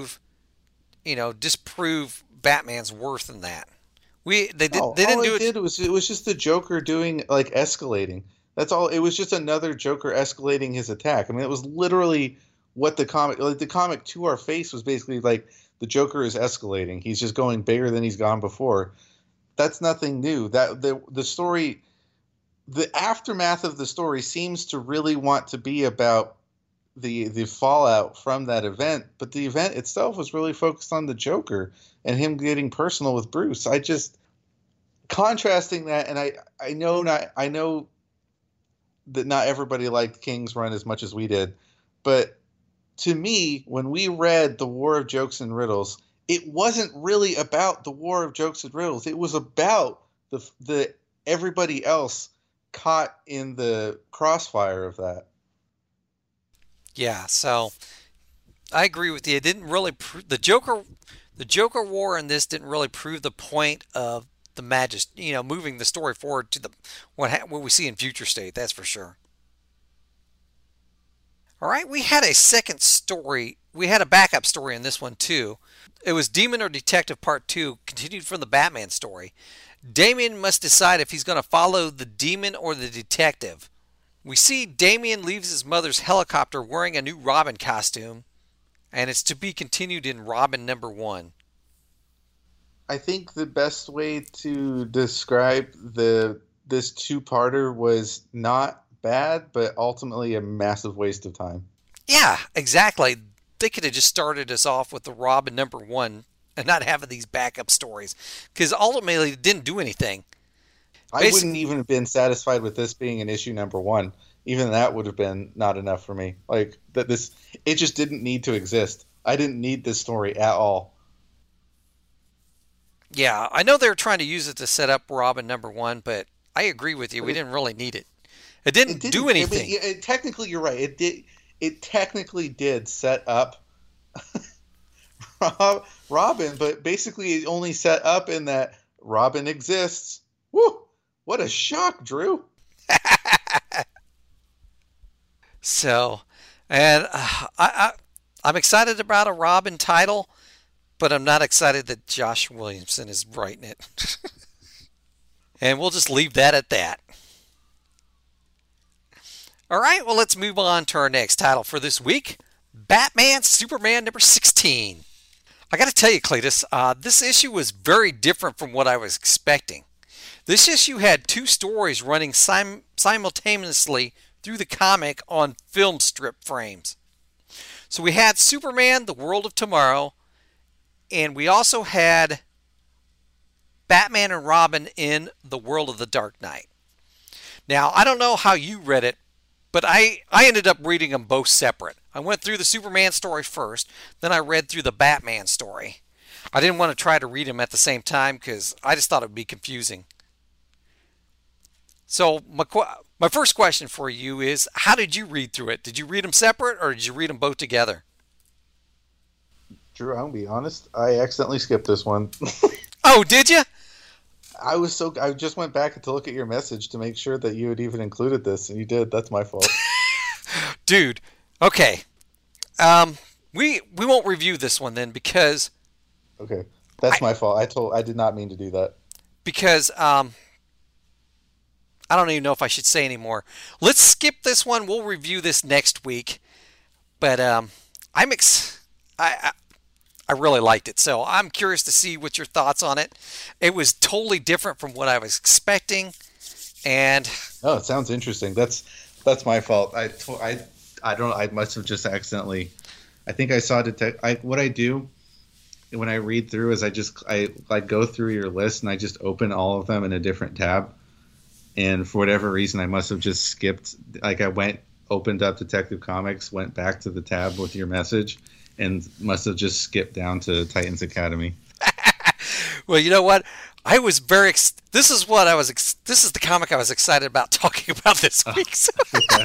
disprove Batman's worth in that. They didn't do it. It was just the Joker doing escalating. That's all. It was just another Joker escalating his attack. I mean, it was literally what the comic to our face was basically the Joker is escalating. He's just going bigger than he's gone before. That's nothing new. That the story, the aftermath of the story seems to really want to be about the fallout from that event, but the event itself was really focused on the Joker and him getting personal with Bruce. contrasting that, and I know that not everybody liked King's Run as much as we did, but to me, when we read The War of Jokes and Riddles, it wasn't really about the War of Jokes and Riddles. It was about the everybody else caught in the crossfire of that. Yeah, so I agree with you. It didn't really the Joker War in this didn't really prove the point of the moving the story forward to what we see in Future State. That's for sure. All right, we had a second story. We had a backup story in this one too. It was Demon or Detective Part 2, continued from the Batman story. Damian must decide if he's going to follow the demon or the detective. We see Damian leaves his mother's helicopter wearing a new Robin costume, and it's to be continued in Robin #1. I think the best way to describe this two-parter was not bad, but ultimately a massive waste of time. Yeah, exactly. They could have just started us off with the Robin #1 and not having these backup stories, because ultimately it didn't do anything. I wouldn't even have been satisfied with this being an issue #1. Even that would have been not enough for me. Like it just didn't need to exist. I didn't need this story at all. Yeah, I know they were trying to use it to set up Robin #1, but I agree with you. We didn't really need it. It didn't do anything. I mean, technically, you're right. It technically did set up Robin, but basically it only set up in that Robin exists. Woo! What a shock, Drew. So, and I'm excited about a Robin title, but I'm not excited that Josh Williamson is writing it. And we'll just leave that at that. All right, well, let's move on to our next title for this week, Batman Superman #16. I got to tell you, Cletus, this issue was very different from what I was expecting. This issue had two stories running simultaneously through the comic on film strip frames. So we had Superman, The World of Tomorrow, and we also had Batman and Robin in The World of the Dark Knight. Now, I don't know how you read it, but I ended up reading them both separate. I went through the Superman story first, then I read through the Batman story. I didn't want to try to read them at the same time because I just thought it would be confusing. So my first question for you is, how did you read through it? Did you read them separate or did you read them both together? Drew, I'll be honest, I accidentally skipped this one. Oh, did you? I just went back to look at your message to make sure that you had even included this, and you did. That's my fault. Dude, okay. We won't review this one then because... Okay, that's my fault. I did not mean to do that. Because, I don't even know if I should say anymore. Let's skip this one. We'll review this next week. But, I really liked it, so I'm curious to see what your thoughts on it. It was totally different from what I was expecting, and oh, it sounds interesting. That's my fault. I must have just accidentally. I think I saw what I do when I read through is I go through your list and I just open all of them in a different tab, and for whatever reason I must have just skipped. Like I opened up Detective Comics, went back to the tab with your message, and must have just skipped down to Titans Academy. Well, you know what? I was very. This is the comic I was excited about talking about this week. So.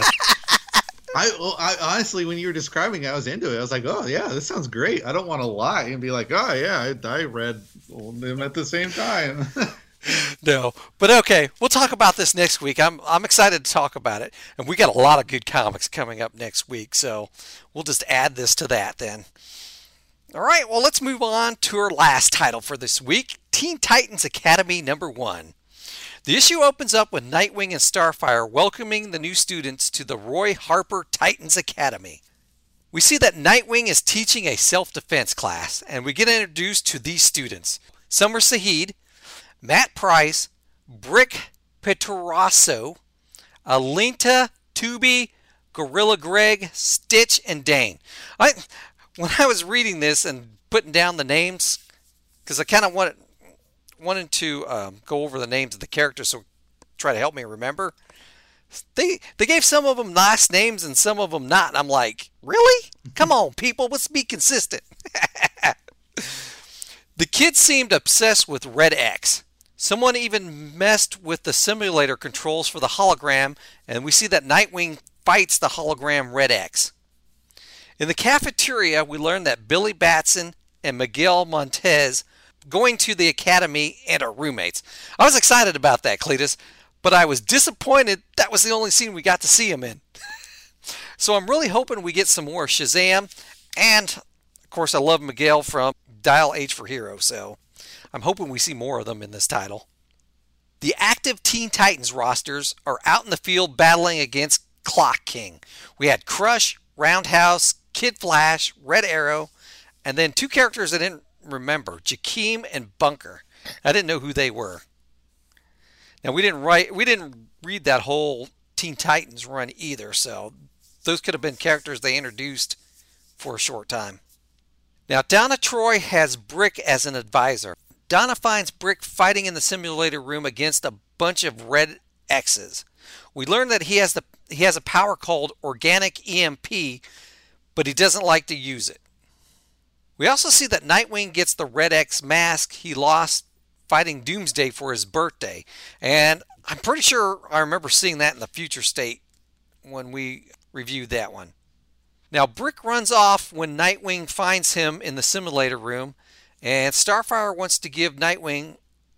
I honestly, when you were describing it, I was into it. I was like, oh yeah, this sounds great. I don't want to lie and be like, oh yeah, I read them at the same time. No, but okay, we'll talk about this next week. I'm excited to talk about it, and we got a lot of good comics coming up next week, so we'll just add this to that then. All right, well, let's move on to our last title for this week, Teen Titans Academy #1. The issue opens up with Nightwing and Starfire welcoming the new students to the Roy Harper Titans Academy. We see that Nightwing is teaching a self-defense class, and we get introduced to these students: Summer Saeed, Matt Price, Brick Petrorasso, Alinta, Tubi, Gorilla Greg, Stitch, and Dane. When I was reading this and putting down the names, because I kind of wanted to go over the names of the characters, so try to help me remember. They gave some of them last names and some of them not. And I'm like, really? Come on, people, let's be consistent. The kids seemed obsessed with Red X. Someone even messed with the simulator controls for the hologram, and we see that Nightwing fights the hologram Red X. In the cafeteria, we learn that Billy Batson and Miguel Montez going to the academy and are roommates. I was excited about that, Cletus, but I was disappointed that was the only scene we got to see him in. So I'm really hoping we get some more Shazam, and of course I love Miguel from Dial H for Hero, so I'm hoping we see more of them in this title. The active Teen Titans rosters are out in the field battling against Clock King. We had Crush, Roundhouse, Kid Flash, Red Arrow, and then two characters I didn't remember, Jakeem and Bunker. I didn't know who they were. Now we didn't read that whole Teen Titans run either, so those could have been characters they introduced for a short time. Now Donna Troy has Brick as an advisor. Donna finds Brick fighting in the simulator room against a bunch of Red X's. We learn that he has a power called Organic EMP, but he doesn't like to use it. We also see that Nightwing gets the Red X mask he lost fighting Doomsday for his birthday. And I'm pretty sure I remember seeing that in the Future State when we reviewed that one. Now, Brick runs off when Nightwing finds him in the simulator room, and Starfire wants to give Nightwing...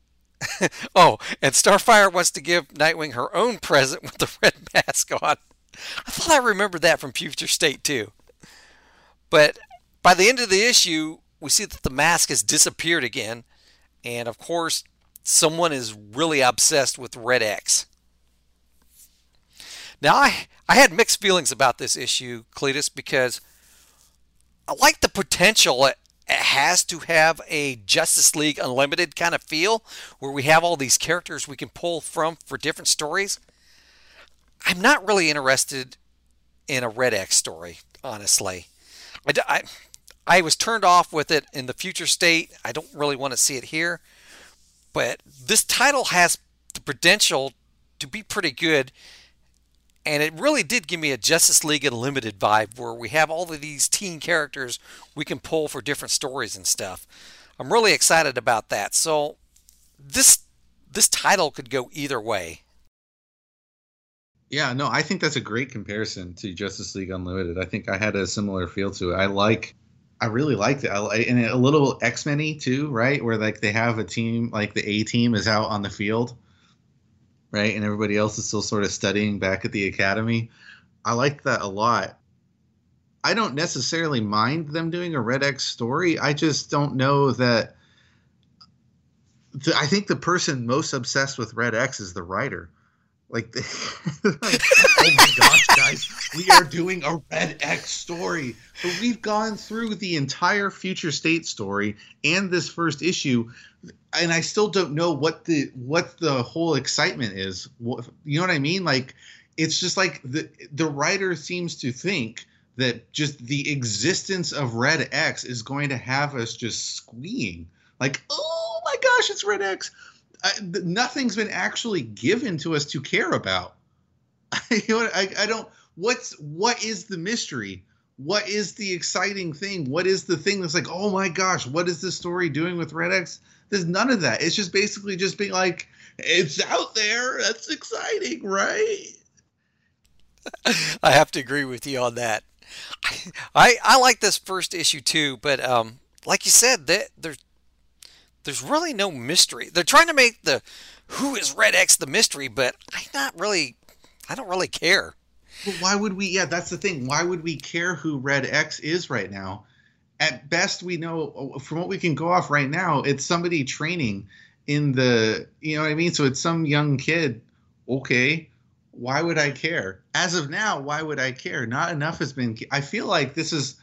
Starfire wants to give Nightwing her own present with the red mask on. I thought I remembered that from Future State, too. But by the end of the issue, we see that the mask has disappeared again. And, of course, someone is really obsessed with Red X. Now, I had mixed feelings about this issue, Cletus, because I like the potential it has to have a Justice League Unlimited kind of feel, where we have all these characters we can pull from for different stories. I'm not really interested in a Red X story, honestly. I was turned off with it in the Future State. I don't really want to see it here. But this title has the potential to be pretty good. And it really did give me a Justice League Unlimited vibe, where we have all of these teen characters we can pull for different stories and stuff. I'm really excited about that. So this title could go either way. Yeah, no, I think that's a great comparison to Justice League Unlimited. I think I had a similar feel to it. I really liked it. And a little X-Men-y too, right? Where like they have a team, like the A-team is out on the field, right? And everybody else is still sort of studying back at the academy. I like that a lot. I don't necessarily mind them doing a Red X story. I just don't know that. I think the person most obsessed with Red X is the writer. Like, oh my gosh, guys, we are doing a Red X story. But we've gone through the entire Future State story and this first issue, and I still don't know what the whole excitement is. You know what I mean? Like, it's just like the writer seems to think that just the existence of Red X is going to have us just squeeing. Like, oh my gosh, it's Red X. Nothing's been actually given to us to care about. You know, I don't. What is the mystery? What is the exciting thing? What is the thing that's like, oh my gosh, what is this story doing with Red X? There's none of that. It's just basically just being like, it's out there. That's exciting, right? I have to agree with you on that. I like this first issue too, but like you said, there's really no mystery. They're trying to make the who is Red X the mystery, but I don't really care. But why would we? Yeah, that's the thing. Why would we care who Red X is right now? At best, we know from what we can go off right now, it's somebody training in the, you know what I mean? So it's some young kid. Okay, why would I care? As of now, why would I care? Not enough has been. I feel like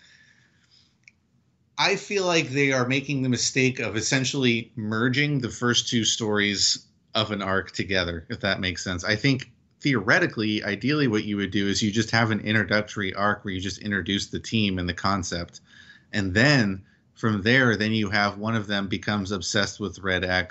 they are making the mistake of essentially merging the first two stories of an arc together, if that makes sense. I think theoretically, ideally what you would do is you just have an introductory arc where you just introduce the team and the concept. And then from there, then you have one of them becomes obsessed with Red X.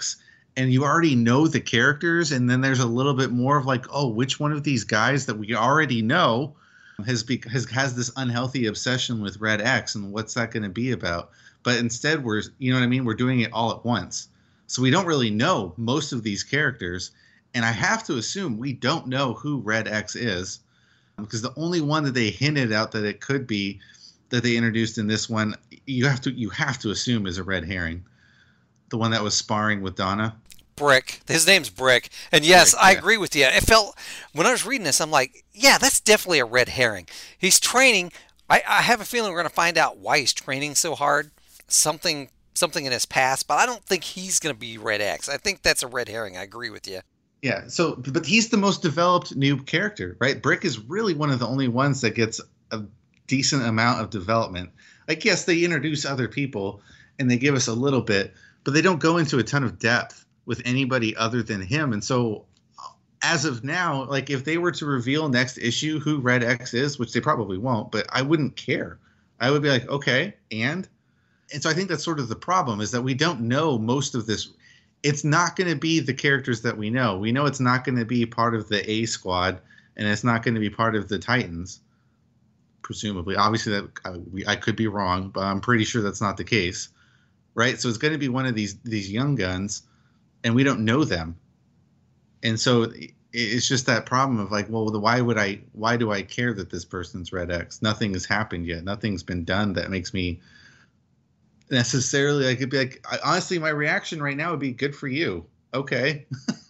and you already know the characters, and then there's a little bit more of like, oh, which one of these guys that we already know has this unhealthy obsession with Red X, and what's that going to be about? But instead, we're doing it all at once. So we don't really know most of these characters, and I have to assume we don't know who Red X is, because the only one that they hinted out that it could be, that they introduced in this one, you have to assume is a red herring. The one that was sparring with Donna. Brick. His name's Brick. And yes, Brick, I yeah. agree with you. It felt, when I was reading this, I'm like, yeah, that's definitely a red herring. He's training. I have a feeling we're going to find out why he's training so hard. Something in his past, but I don't think he's going to be Red X. I think that's a red herring. I agree with you. Yeah. So, but he's the most developed new character, right? Brick is really one of the only ones that gets a decent amount of development. Like, yes, they introduce other people and they give us a little bit, but they don't go into a ton of depth with anybody other than him. And so as of now, like if they were to reveal next issue who Red X is, which they probably won't, but I wouldn't care. I would be like, okay, and so I think that's sort of the problem, is that we don't know most of this. It's not going to be the characters that we know. We know it's not going to be part of the A Squad, and it's not going to be part of the Titans, presumably. Obviously, that I could be wrong, but I'm pretty sure that's not the case, right? So it's going to be one of these young guns, and we don't know them. And so it's just that problem of like, well, why do I care that this person's Red X? Nothing has happened yet. Nothing's been done that makes me necessarily, I could be like, honestly, my reaction right now would be good for you. Okay.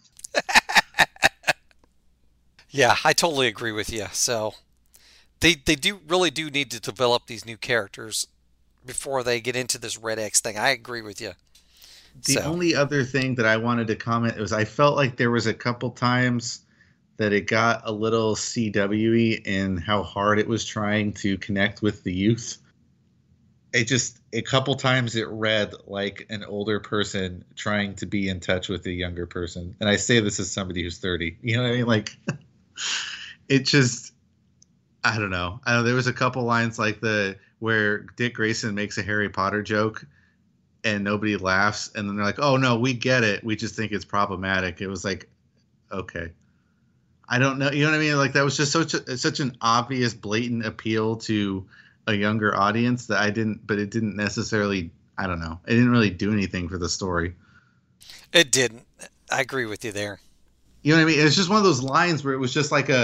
Yeah, I totally agree with you. So they really do need to develop these new characters before they get into this Red X thing. I agree with you. The only other thing that I wanted to comment was I felt like there was a couple times that it got a little CW-y in how hard it was trying to connect with the youth. A couple times it read like an older person trying to be in touch with a younger person. And I say this as somebody who's 30. You know what I mean? Like, it just, I don't know. There was a couple lines like where Dick Grayson makes a Harry Potter joke and nobody laughs, and then they're like, oh no, we get it, we just think it's problematic. It was like, okay, I don't know, you know what I mean? Like, that was just such an obvious, blatant appeal to a younger audience that it didn't necessarily, I don't know, it didn't really do anything for the story. It didn't. I agree with you there. You know what I mean? It's just one of those lines where it was just like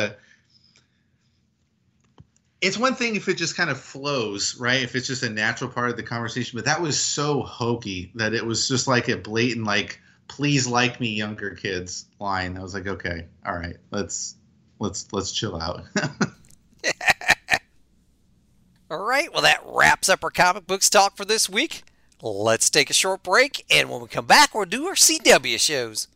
it's one thing if it just kind of flows, right? If it's just a natural part of the conversation, but that was so hokey that it was just like a blatant, like, please like me, younger kids line. I was like, okay, all right, let's chill out. All right, well, that wraps up our comic books talk for this week. Let's take a short break, and when we come back, we'll do our CW shows.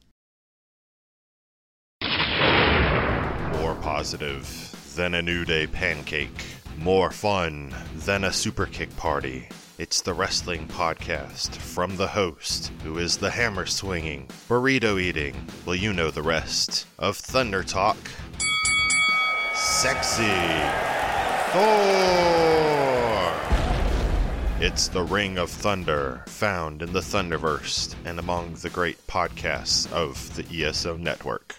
More positive than a New Day pancake. More fun than a super kick party. It's the wrestling podcast from the host, who is the hammer swinging, burrito eating, well, you know the rest, of Thunder Talk, Sexy Thor. It's the Ring of Thunder, found in the Thunderverse and among the great podcasts of the ESO network.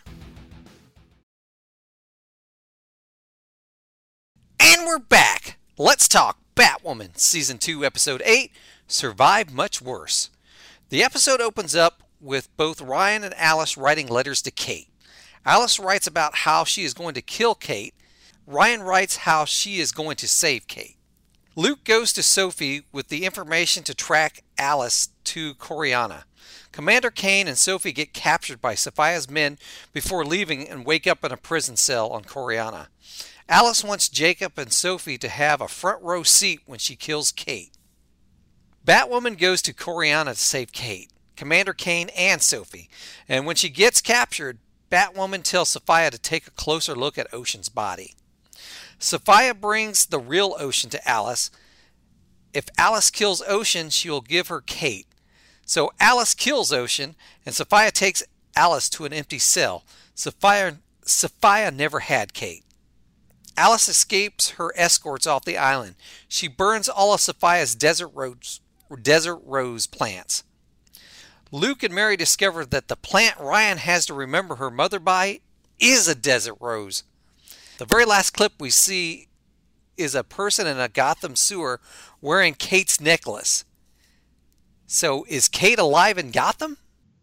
And we're back. Let's talk Batwoman, Season 2, Episode 8, Survive Much Worse. The episode opens up with both Ryan and Alice writing letters to Kate. Alice writes about how she is going to kill Kate. Ryan writes how she is going to save Kate. Luke goes to Sophie with the information to track Alice to Coryana. Commander Kane and Sophie get captured by Sophia's men before leaving and wake up in a prison cell on Coryana. Alice wants Jacob and Sophie to have a front row seat when she kills Kate. Batwoman goes to Coryana to save Kate, Commander Kane, and Sophie. And when she gets captured, Batwoman tells Sophia to take a closer look at Ocean's body. Sophia brings the real Ocean to Alice. If Alice kills Ocean, she will give her Kate. So Alice kills Ocean, and Sophia takes Alice to an empty cell. Sophia never had Kate. Alice escapes her escorts off the island. She burns all of Sophia's desert rose plants. Luke and Mary discover that the plant Ryan has to remember her mother by is a desert rose. The very last clip we see is a person in a Gotham sewer wearing Kate's necklace. So is Kate alive in Gotham?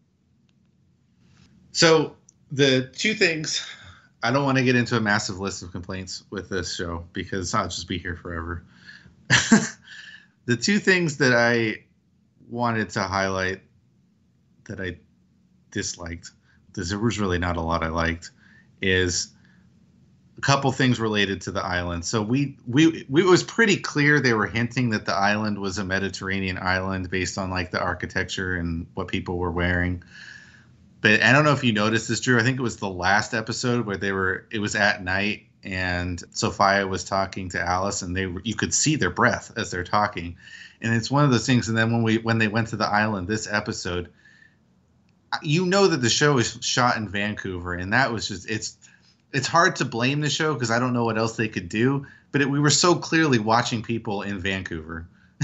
So the two things, I don't want to get into a massive list of complaints with this show because I'll just be here forever. The two things that I wanted to highlight that I disliked, there was really not a lot I liked, is a couple things related to the island. So it was pretty clear they were hinting that the island was a Mediterranean island based on like the architecture and what people were wearing. But I don't know if you noticed this, Drew. I think it was the last episode where it was at night and Sophia was talking to Alice and you could see their breath as they're talking. And it's one of those things. And then when they went to the island, this episode, you know that the show is shot in Vancouver, and that was just, it's hard to blame the show because I don't know what else they could do, but we were so clearly watching people in Vancouver.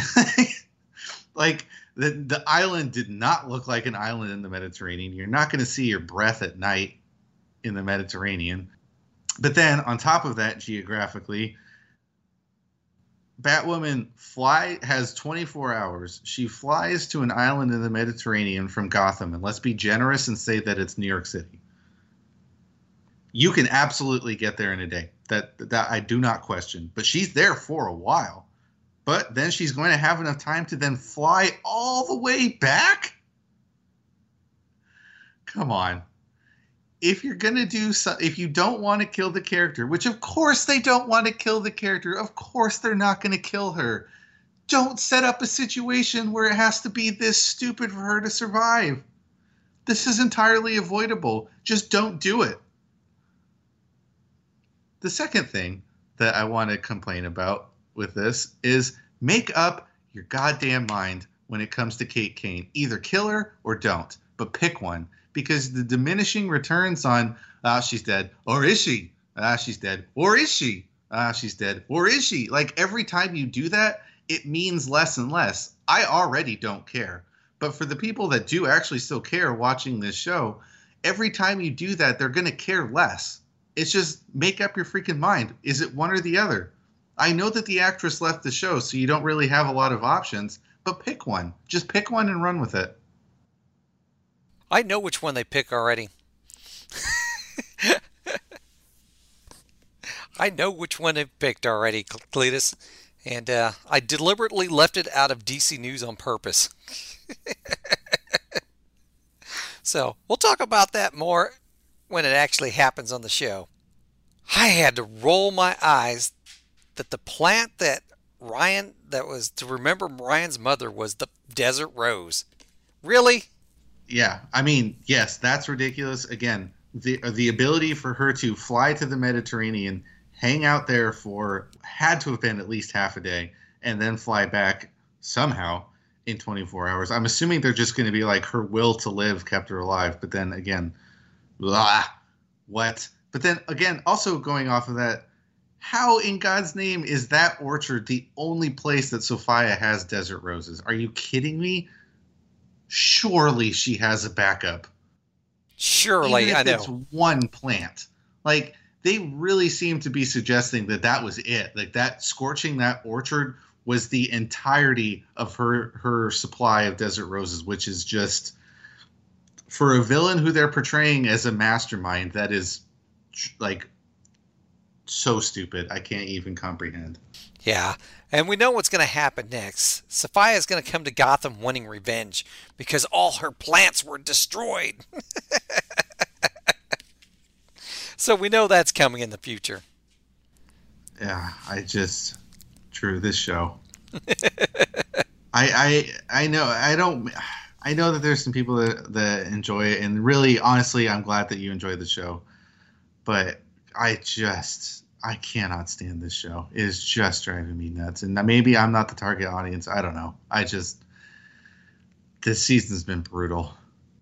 Like the island did not look like an island in the Mediterranean. You're not going to see your breath at night in the Mediterranean. But then on top of that, geographically, Batwoman has 24 hours. She flies to an island in the Mediterranean from Gotham, and let's be generous and say that it's New York City. You can absolutely get there in a day. That I do not question. But she's there for a while. But then she's going to have enough time to then fly all the way back? Come on. If you're going to if you don't want to kill the character, which of course they don't want to kill the character. Of course they're not going to kill her. Don't set up a situation where it has to be this stupid for her to survive. This is entirely avoidable. Just don't do it. The second thing that I want to complain about with this is make up your goddamn mind when it comes to Kate Kane. Either kill her or don't, but pick one. Because the diminishing returns on, she's dead, or is she? She's dead, or is she? She's dead, or is she? Like every time you do that, it means less and less. I already don't care. But for the people that do actually still care watching this show, every time you do that, they're going to care less. It's just make up your freaking mind. Is it one or the other? I know that the actress left the show, so you don't really have a lot of options, but pick one. Just pick one and run with it. I know which one they pick already. I know which one they've picked already, Cletus. And I deliberately left it out of DC News on purpose. So we'll talk about that more when it actually happens on the show. I had to roll my eyes that the plant that was to remember Ryan's mother was the desert rose. Really? Yeah, I mean, yes, that's ridiculous. Again, the ability for her to fly to the Mediterranean, hang out there had to have been at least half a day, and then fly back somehow in 24 hours. I'm assuming they're just going to be like her will to live kept her alive. But then again, what? But then again, also going off of that, how in God's name is that orchard the only place that Sophia has desert roses? Are you kidding me? Surely she has a backup. Surely, even if I know. It's one plant. Like, they really seem to be suggesting that was it. Like, that scorching that orchard was the entirety of her supply of desert roses, which is just, for a villain who they're portraying as a mastermind, that is, like, so stupid. I can't even comprehend. Yeah, and we know what's going to happen next. Sophia is going to come to Gotham wanting revenge because all her plants were destroyed. So we know that's coming in the future. Yeah, Drew, this show. I know that there's some people that enjoy it, and really, honestly, I'm glad that you enjoy the show. But I cannot stand this show. It is just driving me nuts. And maybe I'm not the target audience. I don't know. This season's been brutal.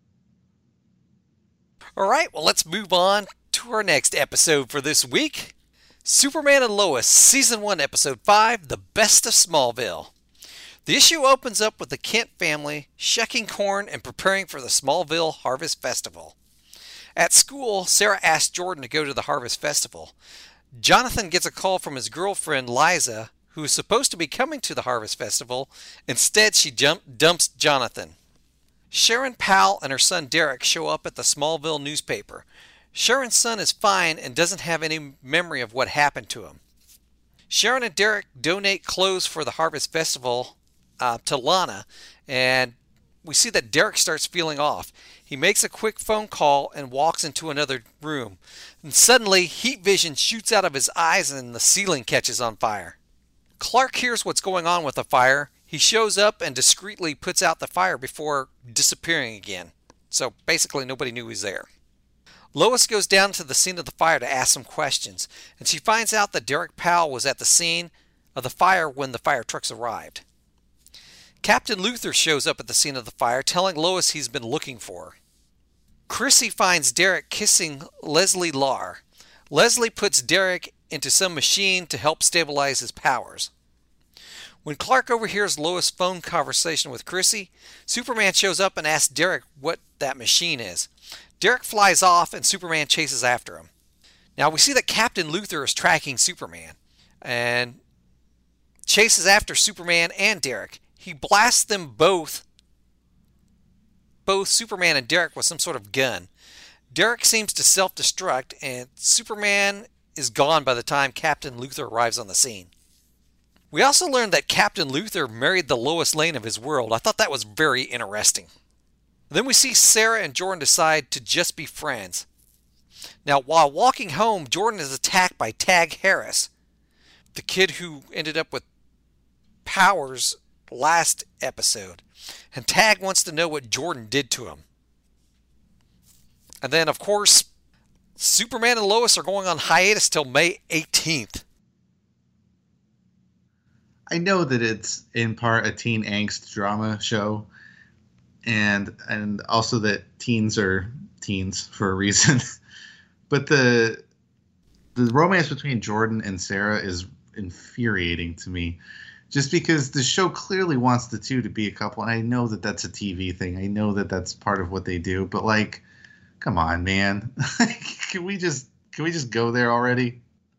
All right, well, let's move on to our next episode for this week. Superman and Lois, Season 1, Episode 5, The Best of Smallville. The issue opens up with the Kent family shucking corn and preparing for the Smallville Harvest Festival. At school, Sarah asks Jordan to go to the Harvest Festival. Jonathan gets a call from his girlfriend, Liza, who is supposed to be coming to the Harvest Festival. Instead, she dumps Jonathan. Sharon Powell and her son Derek show up at the Smallville newspaper. Sharon's son is fine and doesn't have any memory of what happened to him. Sharon and Derek donate clothes for the Harvest Festival to Lana, and we see that Derek starts feeling off. He makes a quick phone call and walks into another room. And suddenly, heat vision shoots out of his eyes and the ceiling catches on fire. Clark hears what's going on with the fire. He shows up and discreetly puts out the fire before disappearing again. So basically, nobody knew he was there. Lois goes down to the scene of the fire to ask some questions, and she finds out that Derek Powell was at the scene of the fire when the fire trucks arrived. Captain Luther shows up at the scene of the fire, telling Lois he's been looking for her. Chrissy finds Derek kissing Leslie Larr. Leslie puts Derek into some machine to help stabilize his powers. When Clark overhears Lois' phone conversation with Chrissy, Superman shows up and asks Derek what that machine is. Derek flies off and Superman chases after him. Now we see that Captain Luther is tracking Superman and chases after Superman and Derek. He blasts them both Superman and Derek with some sort of gun. Derek seems to self-destruct and Superman is gone by the time Captain Luther arrives on the scene. We also learned that Captain Luther married the Lois Lane of his world. I thought that was very interesting. Then we see Sarah and Jordan decide to just be friends. Now, while walking home, Jordan is attacked by Tag Harris, the kid who ended up with powers last episode. And Tag wants to know what Jordan did to him. And then, of course, Superman and Lois are going on hiatus till May 18th. I know that it's in part a teen angst drama show, and also that teens are teens for a reason. But the romance between Jordan and Sarah is infuriating to me, just because the show clearly wants the two to be a couple, and I know that that's a TV thing. I know that that's part of what they do, but like, come on, man. Can we just go there already?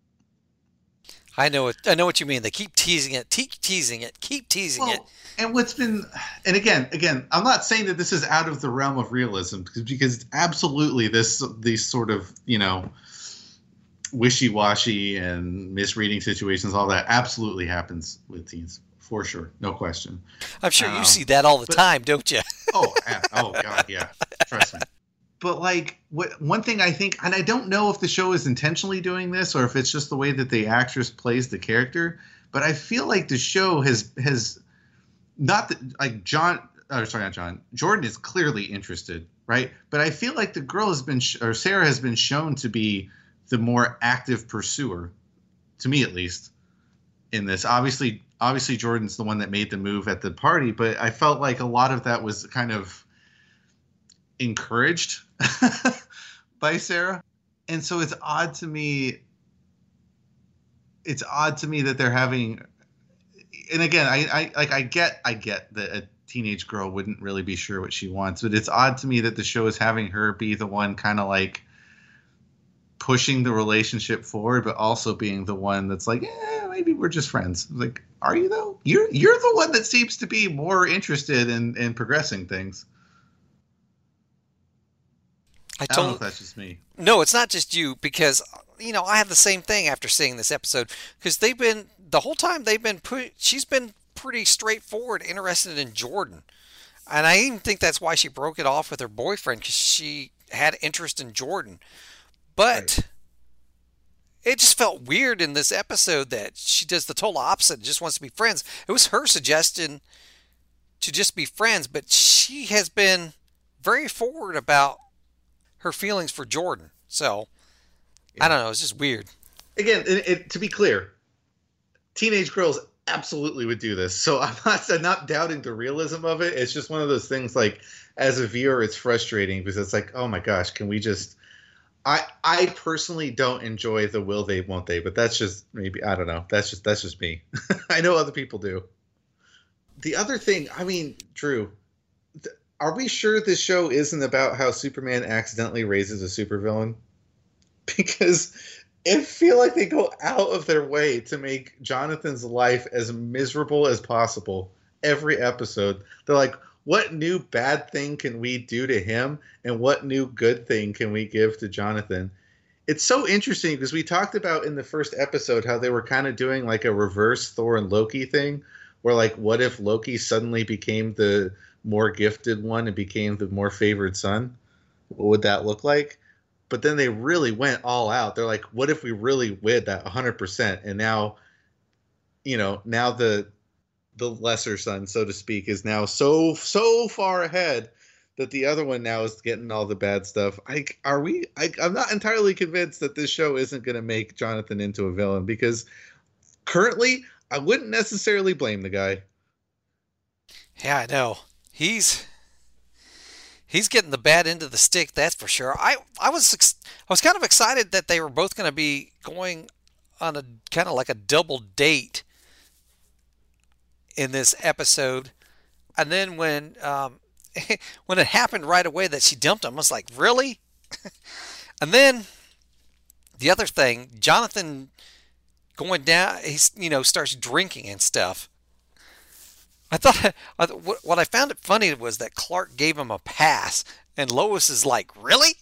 I know what you mean. They keep teasing it, keep teasing it. And what's been, and again, I'm not saying that this is out of the realm of realism, because absolutely these sort of, wishy-washy and misreading situations, all that absolutely happens with teens, for sure, no question. I'm sure you see that all the time, don't you? oh God, yeah, trust me. But like, one thing I think, and I don't know if the show is intentionally doing this or if it's just the way that the actress plays the character, but I feel like the show has not that, like Jordan is clearly interested, right? But I feel like the girl has been, or Sarah has been shown to be the more active pursuer, to me at least, in this. Obviously Jordan's the one that made the move at the party, but I felt like a lot of that was kind of encouraged by Sarah. And so it's odd to me that they're having, and again, I get that a teenage girl wouldn't really be sure what she wants, but it's odd to me that the show is having her be the one kind of like pushing the relationship forward, but also being the one that's like, maybe we're just friends. Like, are you though? You're the one that seems to be more interested in progressing things. I don't know if that's just me. No, it's not just you, because I have the same thing after seeing this episode, because the whole time she's been pretty straightforward, interested in Jordan, and I even think that's why she broke it off with her boyfriend, because she had interest in Jordan. But It just felt weird in this episode that she does the total opposite, just wants to be friends. It was her suggestion to just be friends, but she has been very forward about her feelings for Jordan. So, I don't know, it's just weird. Again, to be clear, teenage girls absolutely would do this. So I'm not doubting the realism of it. It's just one of those things, like, as a viewer, it's frustrating because it's like, oh my gosh, can we just... I personally don't enjoy the will they, won't they, but that's just maybe, I don't know. That's just me. I know other people do. the other thing, I mean, Drew, are we sure this show isn't about how Superman accidentally raises a supervillain? Because I feel like they go out of their way to make Jonathan's life as miserable as possible every episode. They're like, what new bad thing can we do to him, and what new good thing can we give to Jonathan? It's so interesting because we talked about in the first episode how they were kind of doing like a reverse Thor and Loki thing, where like, what if Loki suddenly became the more gifted one and became the more favored son? What would that look like? But then they really went all out. They're like, what if we really win that 100%? And now, now the lesser son, so to speak, is now so far ahead that the other one now is getting all the bad stuff. I'm not entirely convinced that this show isn't going to make Jonathan into a villain, because currently I wouldn't necessarily blame the guy. Yeah, I know. He's getting the bad end of the stick, that's for sure. I was kind of excited that they were both going to be going on a kind of like a double date in this episode, and then when when it happened right away that she dumped him, I was like, really? And then the other thing, Jonathan going down, he's starts drinking and stuff. I thought what I found it funny was that Clark gave him a pass, and Lois is like, really?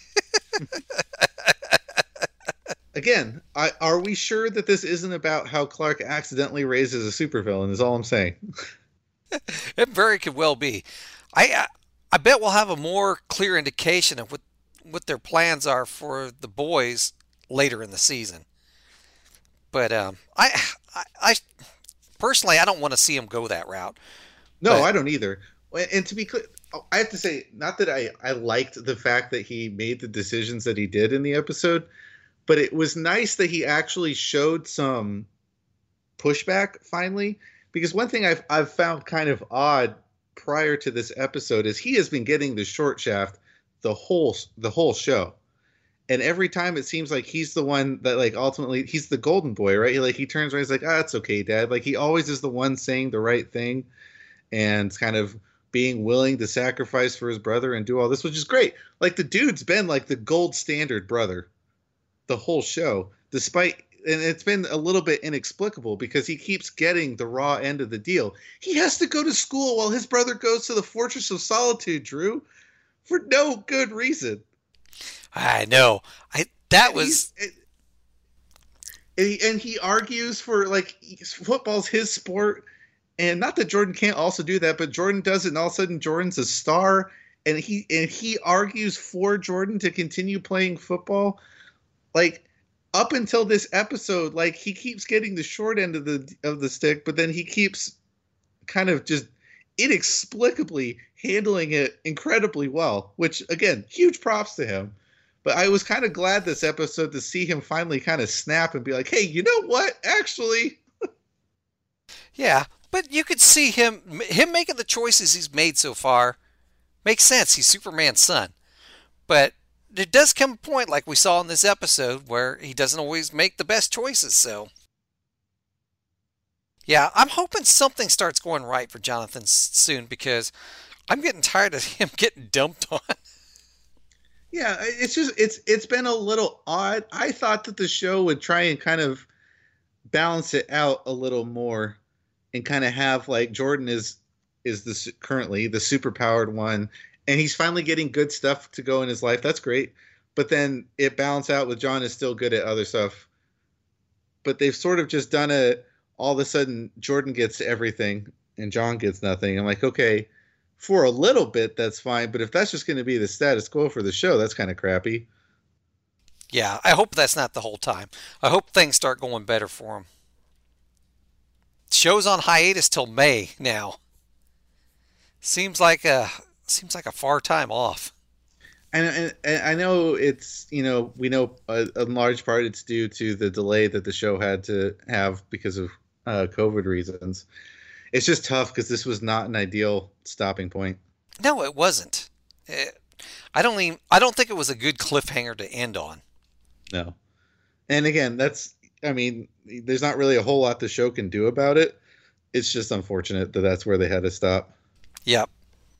Again, are we sure that this isn't about how Clark accidentally raises a supervillain, is all I'm saying. It very could well be. I bet we'll have a more clear indication of what their plans are for the boys later in the season. But I personally, I don't want to see him go that route. No, I don't either. And to be clear, I have to say, not that I liked the fact that he made the decisions that he did in the episode, but it was nice that he actually showed some pushback finally. Because one thing I've found kind of odd prior to this episode is he has been getting the short shaft the whole show. And every time it seems like he's the one that, like, ultimately he's the golden boy, right? He turns around, he's like, it's okay, Dad. Like, he always is the one saying the right thing and kind of being willing to sacrifice for his brother and do all this, which is great. Like, the dude's been like the gold standard brother the whole show, and it's been a little bit inexplicable because he keeps getting the raw end of the deal. He has to go to school while his brother goes to the Fortress of Solitude, Drew, for no good reason. I know. And he argues for, like, football's his sport, and not that Jordan can't also do that, but Jordan does it, and all of a sudden Jordan's a star, and he argues for Jordan to continue playing football. Like, up until this episode, like, he keeps getting the short end of the stick, but then he keeps kind of just inexplicably handling it incredibly well, which, again, huge props to him. But I was kind of glad this episode to see him finally kind of snap and be like, hey, you know what? Actually. Yeah, but you could see him making the choices he's made so far. Makes sense. He's Superman's son. But there does come a point, like we saw in this episode, where he doesn't always make the best choices. So, yeah, I'm hoping something starts going right for Jonathan soon, because I'm getting tired of him getting dumped on. Yeah, it's been a little odd. I thought that the show would try and kind of balance it out a little more and kind of have, like, Jordan is currently the superpowered one, and he's finally getting good stuff to go in his life. That's great. But then it balanced out with John is still good at other stuff. But they've sort of just done all of a sudden Jordan gets everything and John gets nothing. I'm like, okay, for a little bit, that's fine. But if that's just going to be the status quo for the show, that's kind of crappy. Yeah, I hope that's not the whole time. I hope things start going better for him. Show's on hiatus till May now. Seems like a far time off. And I know it's, we know in large part it's due to the delay that the show had to have because of COVID reasons. It's just tough because this was not an ideal stopping point. No, it wasn't. I don't think it was a good cliffhanger to end on. No. And again, there's not really a whole lot the show can do about it. it's just unfortunate that that's where they had to stop. Yep.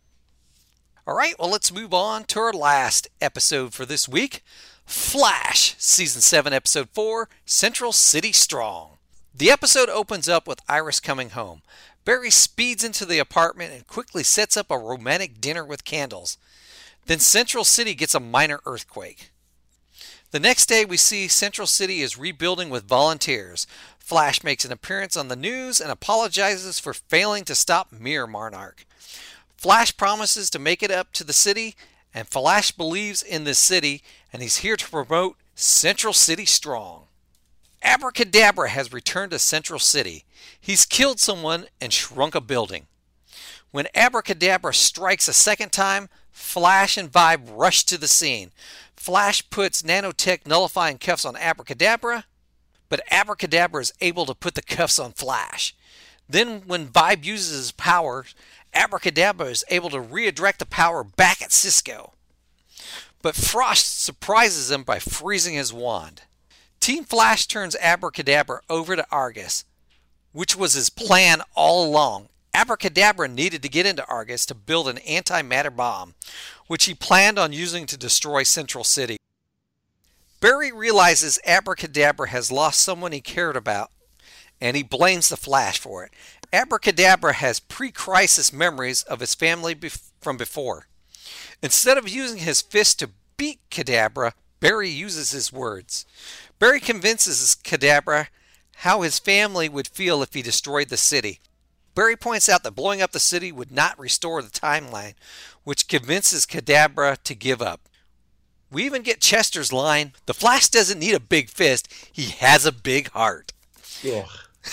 All right, well, let's move on to our last episode for this week. Flash, Season 7, Episode 4, Central City Strong. The episode opens up with Iris coming home. Barry speeds into the apartment and quickly sets up a romantic dinner with candles. Then Central City gets a minor earthquake. The next day, we see Central City is rebuilding with volunteers. Flash makes an appearance on the news and apologizes for failing to stop Mirror Monarch. Flash promises to make it up to the city, and Flash believes in this city, and he's here to promote Central City Strong. Abracadabra has returned to Central City. He's killed someone and shrunk a building. When Abracadabra strikes a second time, Flash and Vibe rush to the scene. Flash puts nanotech nullifying cuffs on Abracadabra, but Abracadabra is able to put the cuffs on Flash. Then when Vibe uses his power, Abracadabra is able to redirect the power back at Cisco. But Frost surprises him by freezing his wand. Team Flash turns Abracadabra over to Argus, which was his plan all along. Abracadabra needed to get into Argus to build an antimatter bomb, which he planned on using to destroy Central City. Barry realizes Abracadabra has lost someone he cared about, and he blames the Flash for it. Abracadabra has pre-crisis memories of his family from before. Instead of using his fist to beat Kadabra, Barry uses his words. Barry convinces Kadabra how his family would feel if he destroyed the city. Barry points out that blowing up the city would not restore the timeline, which convinces Kadabra to give up. We even get Chester's line, "The Flash doesn't need a big fist, he has a big heart." Ugh.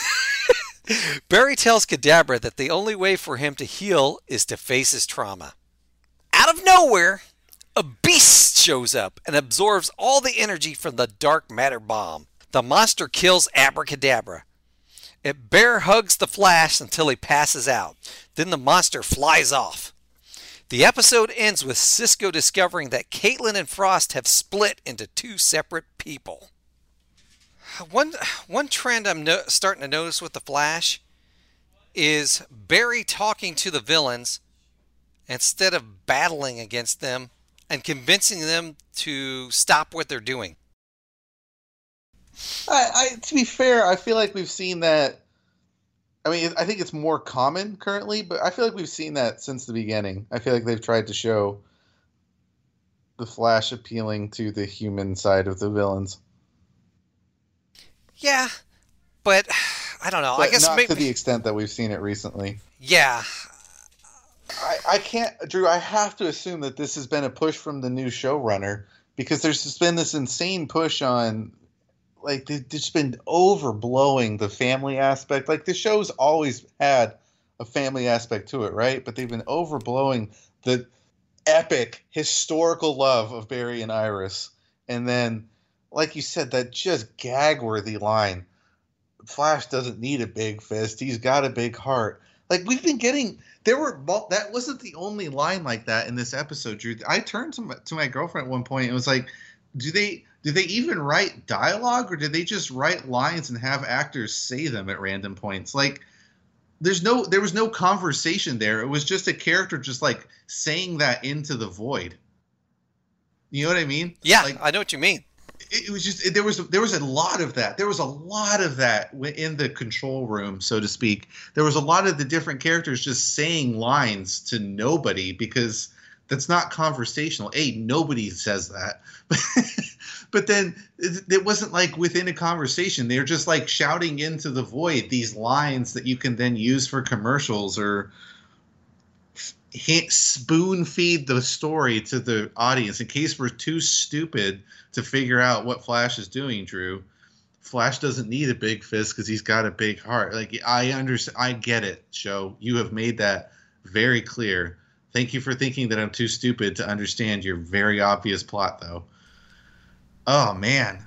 Barry tells Kadabra that the only way for him to heal is to face his trauma. Out of nowhere, a beast shows up and absorbs all the energy from the dark matter bomb. The monster kills Abracadabra. It bear hugs the Flash until he passes out. Then the monster flies off. The episode ends with Cisco discovering that Caitlin and Frost have split into two separate people. One trend I'm starting to notice with the Flash is Barry talking to the villains instead of battling against them and convincing them to stop what they're doing. To be fair, I feel like we've seen that. I mean, I think it's more common currently, but I feel like we've seen that since the beginning. I feel like they've tried to show the Flash appealing to the human side of the villains. Yeah, but I don't know. But I guess not maybe to the extent that we've seen it recently. Yeah. I can't, Drew. I have to assume that this has been a push from the new showrunner because there's just been this insane push on, like, they've just been overblowing the family aspect. Like, the show's always had a family aspect to it, right? But they've been overblowing the epic historical love of Barry and Iris, and then, like you said, that just gag-worthy line, Flash doesn't need a big fist, he's got a big heart. Like, we've been getting, that wasn't the only line like that in this episode, Drew. I turned to my girlfriend at one point and was like, do they even write dialogue, or did they just write lines and have actors say them at random points? Like, there was no conversation there. It was just a character just, like, saying that into the void. You know what I mean? Yeah, like, I know what you mean. It was just there was a lot of that. There was a lot of that in the control room, so to speak. There was a lot of the different characters just saying lines to nobody because that's not conversational. Nobody says that. But then it wasn't like within a conversation. They're just like shouting into the void these lines that you can then use for commercials or spoon feed the story to the audience in case we're too stupid to figure out what Flash is doing, Drew. Flash doesn't need a big fist because he's got a big heart. Like, I understand. I get it, show. You have made that very clear. Thank you for thinking that I'm too stupid to understand your very obvious plot, though. Oh, man.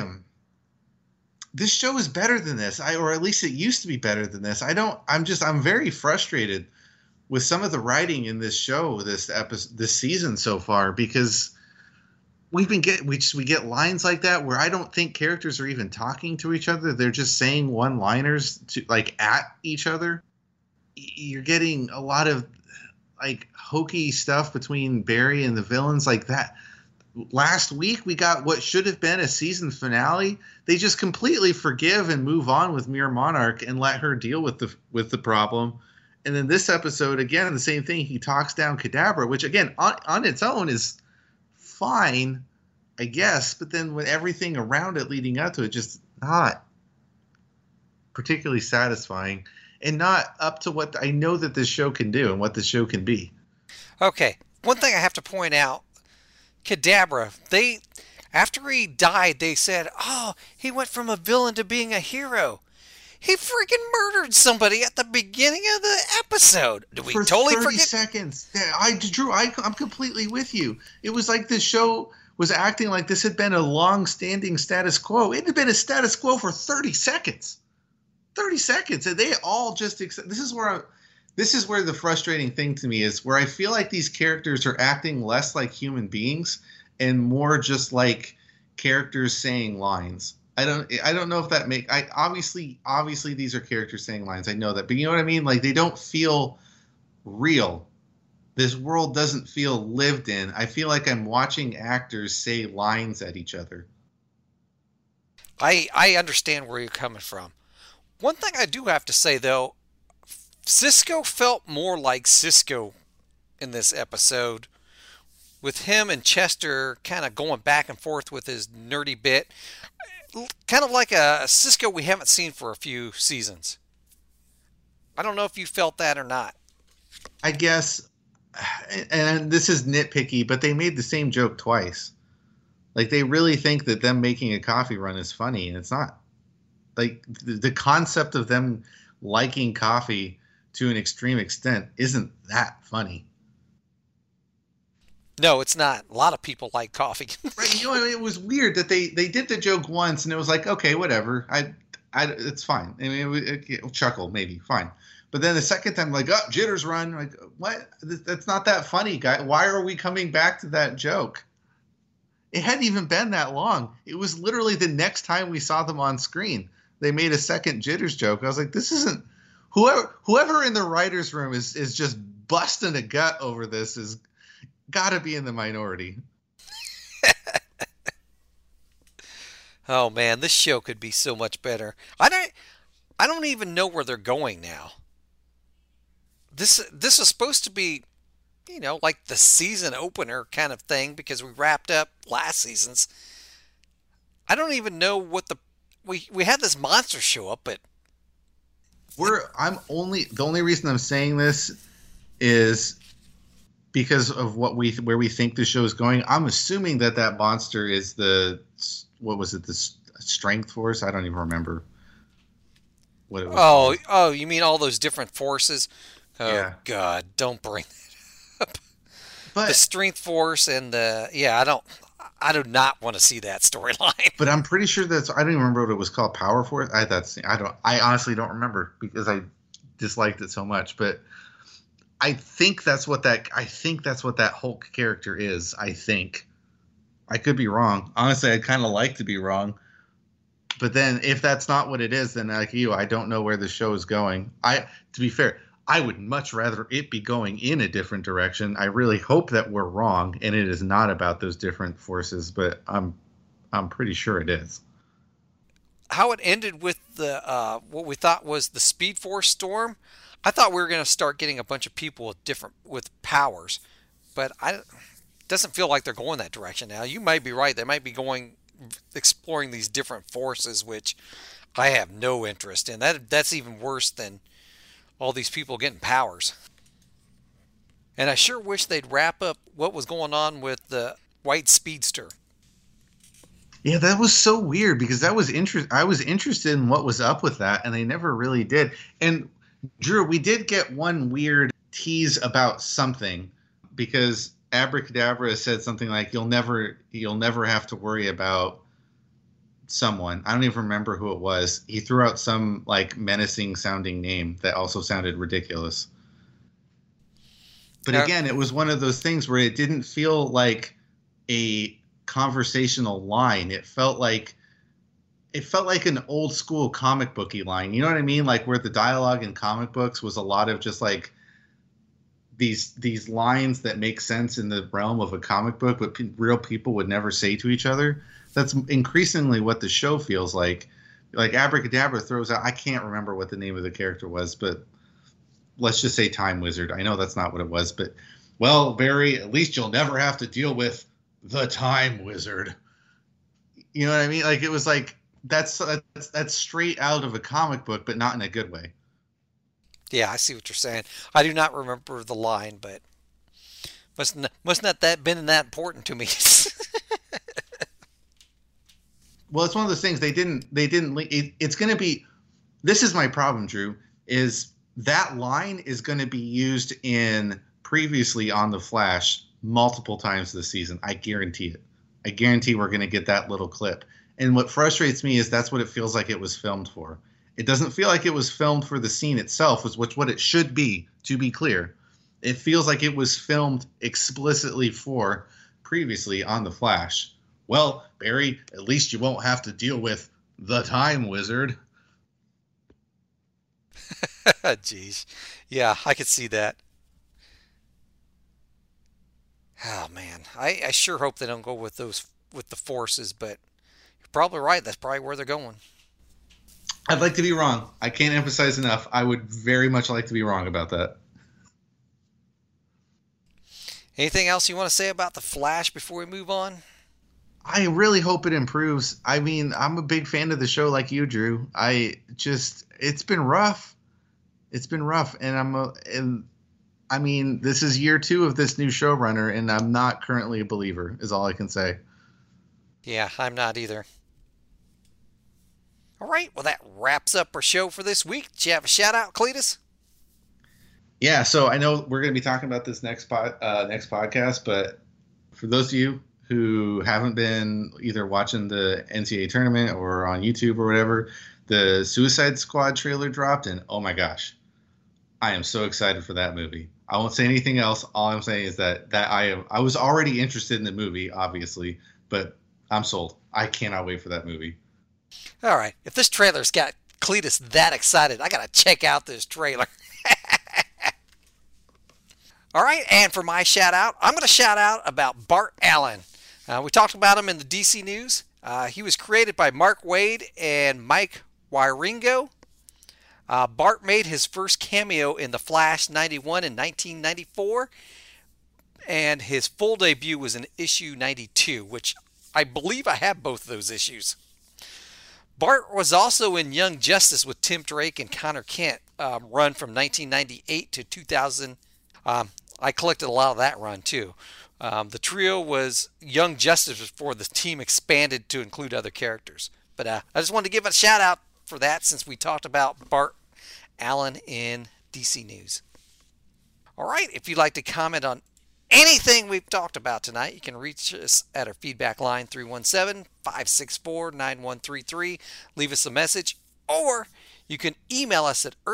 This show is better than this. Or at least it used to be better than this. I'm very frustrated with some of the writing in this show, this season so far, because we get lines like that where I don't think characters are even talking to each other. They're just saying one-liners to like at each other. You're getting a lot of like hokey stuff between Barry and the villains like that. Last week we got what should have been a season finale. They just completely forgive and move on with Mirror Monarch and let her deal with the problem. And then this episode, again, the same thing. He talks down Kadabra, which again on its own is fine, I guess. But then with everything around it leading up to it, just not particularly satisfying and not up to what I know that this show can do and what this show can be. Okay, one thing I have to point out, Kadabra, after he died, they said, oh, he went from a villain to being a hero. He freaking murdered somebody at the beginning of the episode. Did we totally forget? 30 seconds. Drew, I'm completely with you. It was like this show was acting like this had been a long-standing status quo. It had been a status quo for 30 seconds. 30 seconds. And they all just accept. This is where the frustrating thing to me is, where I feel like these characters are acting less like human beings and more just like characters saying lines. I don't know if that obviously these are characters saying lines. I know that, but you know what I mean? Like, they don't feel real. This world doesn't feel lived in. I feel like I'm watching actors say lines at each other. I understand where you're coming from. One thing I do have to say, though, Cisco felt more like Cisco in this episode, with him and Chester kind of going back and forth with his nerdy bit. Kind of like a Cisco we haven't seen for a few seasons. I don't know if you felt that or not. I guess, and this is nitpicky, but they made the same joke twice. Like, they really think that them making a coffee run is funny, and it's not. Like, the concept of them liking coffee to an extreme extent isn't that funny. No, it's not. A lot of people like coffee. Right? You know, it was weird that they did the joke once, and it was like, okay, whatever. It's fine. I mean, it chuckle, maybe, fine. But then the second time, like, oh, jitters run. Like, what? That's not that funny, guy. Why are we coming back to that joke? It hadn't even been that long. It was literally the next time we saw them on screen. They made a second jitters joke. I was like, this isn't. Whoever in the writer's room is just busting a gut over this is got to be in the minority. Oh man, this show could be so much better. I don't even know where they're going now. This is supposed to be, you know, like the season opener kind of thing, because we wrapped up last season's. I don't even know what we had this monster show up, but the only reason I'm saying this is because of where we think the show is going. I'm assuming that monster is the strength force? I don't even remember what it was. Oh, you mean all those different forces? Oh yeah. God, don't bring that up. But the strength force and I do not want to see that storyline. But I'm pretty sure I don't even remember what it was called. Power Force. I honestly don't remember because I disliked it so much. But I think that's what that Hulk character is. I think. I could be wrong. Honestly, I'd kind of like to be wrong. But then if that's not what it is, then like you, I don't know where the show is going. To be fair, I would much rather it be going in a different direction. I really hope that we're wrong and it is not about those different forces, but I'm pretty sure it is. How it ended with the what we thought was the Speed Force storm, I thought we were going to start getting a bunch of people with powers, but it doesn't feel like they're going that direction now. You might be right. They might be exploring these different forces, which I have no interest in. That's even worse than all these people getting powers. And I sure wish they'd wrap up what was going on with the White Speedster. Yeah, that was so weird because I was interested in what was up with that, and they never really did. And Drew, we did get one weird tease about something because Abracadabra said something like, "You'll never have to worry about someone." I don't even remember who it was. He threw out some like menacing sounding name that also sounded ridiculous. But again, it was one of those things where it didn't feel like a conversational line. It felt like an old school comic booky line. You know what I mean? Like where the dialogue in comic books was a lot of just like these lines that make sense in the realm of a comic book, but real people would never say to each other. That's increasingly what the show feels like. Like Abracadabra throws out, I can't remember what the name of the character was, but let's just say Time Wizard. I know that's not what it was, but well, Barry, at least you'll never have to deal with the Time Wizard. You know what I mean? Like it was like that's straight out of a comic book, but not in a good way. Yeah, I see what you're saying. I do not remember the line, but must not that been that important to me. Well, it's one of those things they didn't. It's going to be. This is my problem, Drew. Is that line is going to be used in previously on The Flash multiple times this season. I guarantee it. I guarantee we're going to get that little clip. And what frustrates me is that's what it feels like it was filmed for. It doesn't feel like it was filmed for the scene itself, which what it should be, to be clear. It feels like it was filmed explicitly for previously on The Flash. Well, Barry, at least you won't have to deal with the Time Wizard. Jeez. Yeah, I could see that. Oh, man. I sure hope they don't go with the forces, but you're probably right. That's probably where they're going. I'd like to be wrong. I can't emphasize enough. I would very much like to be wrong about that. Anything else you want to say about The Flash before we move on? I really hope it improves. I mean, I'm a big fan of the show like you, Drew. It's been rough. It's been rough. And I mean, this is year 2 of this new showrunner, and I'm not currently a believer, is all I can say. Yeah, I'm not either. All right, well, that wraps up our show for this week. Did you have a shout-out, Cletus? Yeah, so I know we're going to be talking about this next podcast, but for those of you who haven't been either watching the NCAA tournament or on YouTube or whatever, the Suicide Squad trailer dropped, and oh my gosh, I am so excited for that movie. I won't say anything else. All I'm saying is that I was already interested in the movie, obviously, but I'm sold. I cannot wait for that movie. All right, if this trailer's got Cletus that excited, I got to check out this trailer. All right, and for my shout-out, I'm going to shout out about Bart Allen. We talked about him in the DC News. He was created by Mark Waid and Mike Wieringo. Bart made his first cameo in The Flash 91 in 1994, and his full debut was in issue 92, which I believe I have both of those issues. Bart was also in Young Justice with Tim Drake and Connor Kent, run from 1998 to 2000. I collected a lot of that run, too. The trio was Young Justice before the team expanded to include other characters. But I just wanted to give a shout out for that since we talked about Bart Allen in DC News. All right, if you'd like to comment on anything we've talked about tonight, you can reach us at our feedback line 317-564-9133. Leave us a message, or you can email us at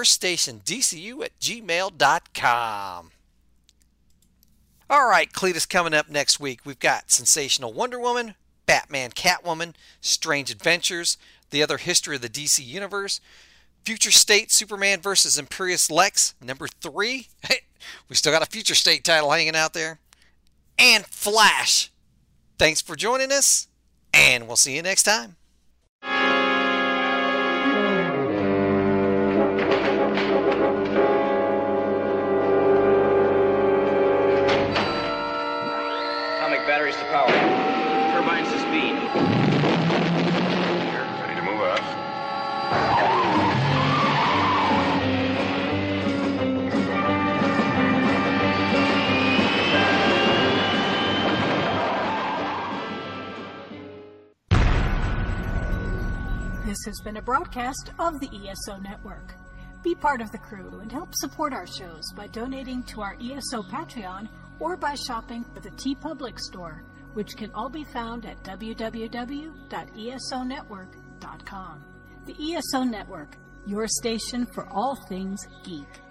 earthstationdcu@gmail.com. All right, Cletus, coming up next week, we've got Sensational Wonder Woman, Batman Catwoman, Strange Adventures, The Other History of the DC Universe, Future State Superman vs. Imperious Lex, number 3. We still got a Future State title hanging out there. And Flash. Thanks for joining us, and we'll see you next time. Batteries to power. Turbines to speed. Here, ready to move out. This has been a broadcast of the ESO Network. Be part of the crew and help support our shows by donating to our ESO Patreon or by shopping at the TeePublic store, which can all be found at www.esonetwork.com. The ESO Network, your station for all things geek.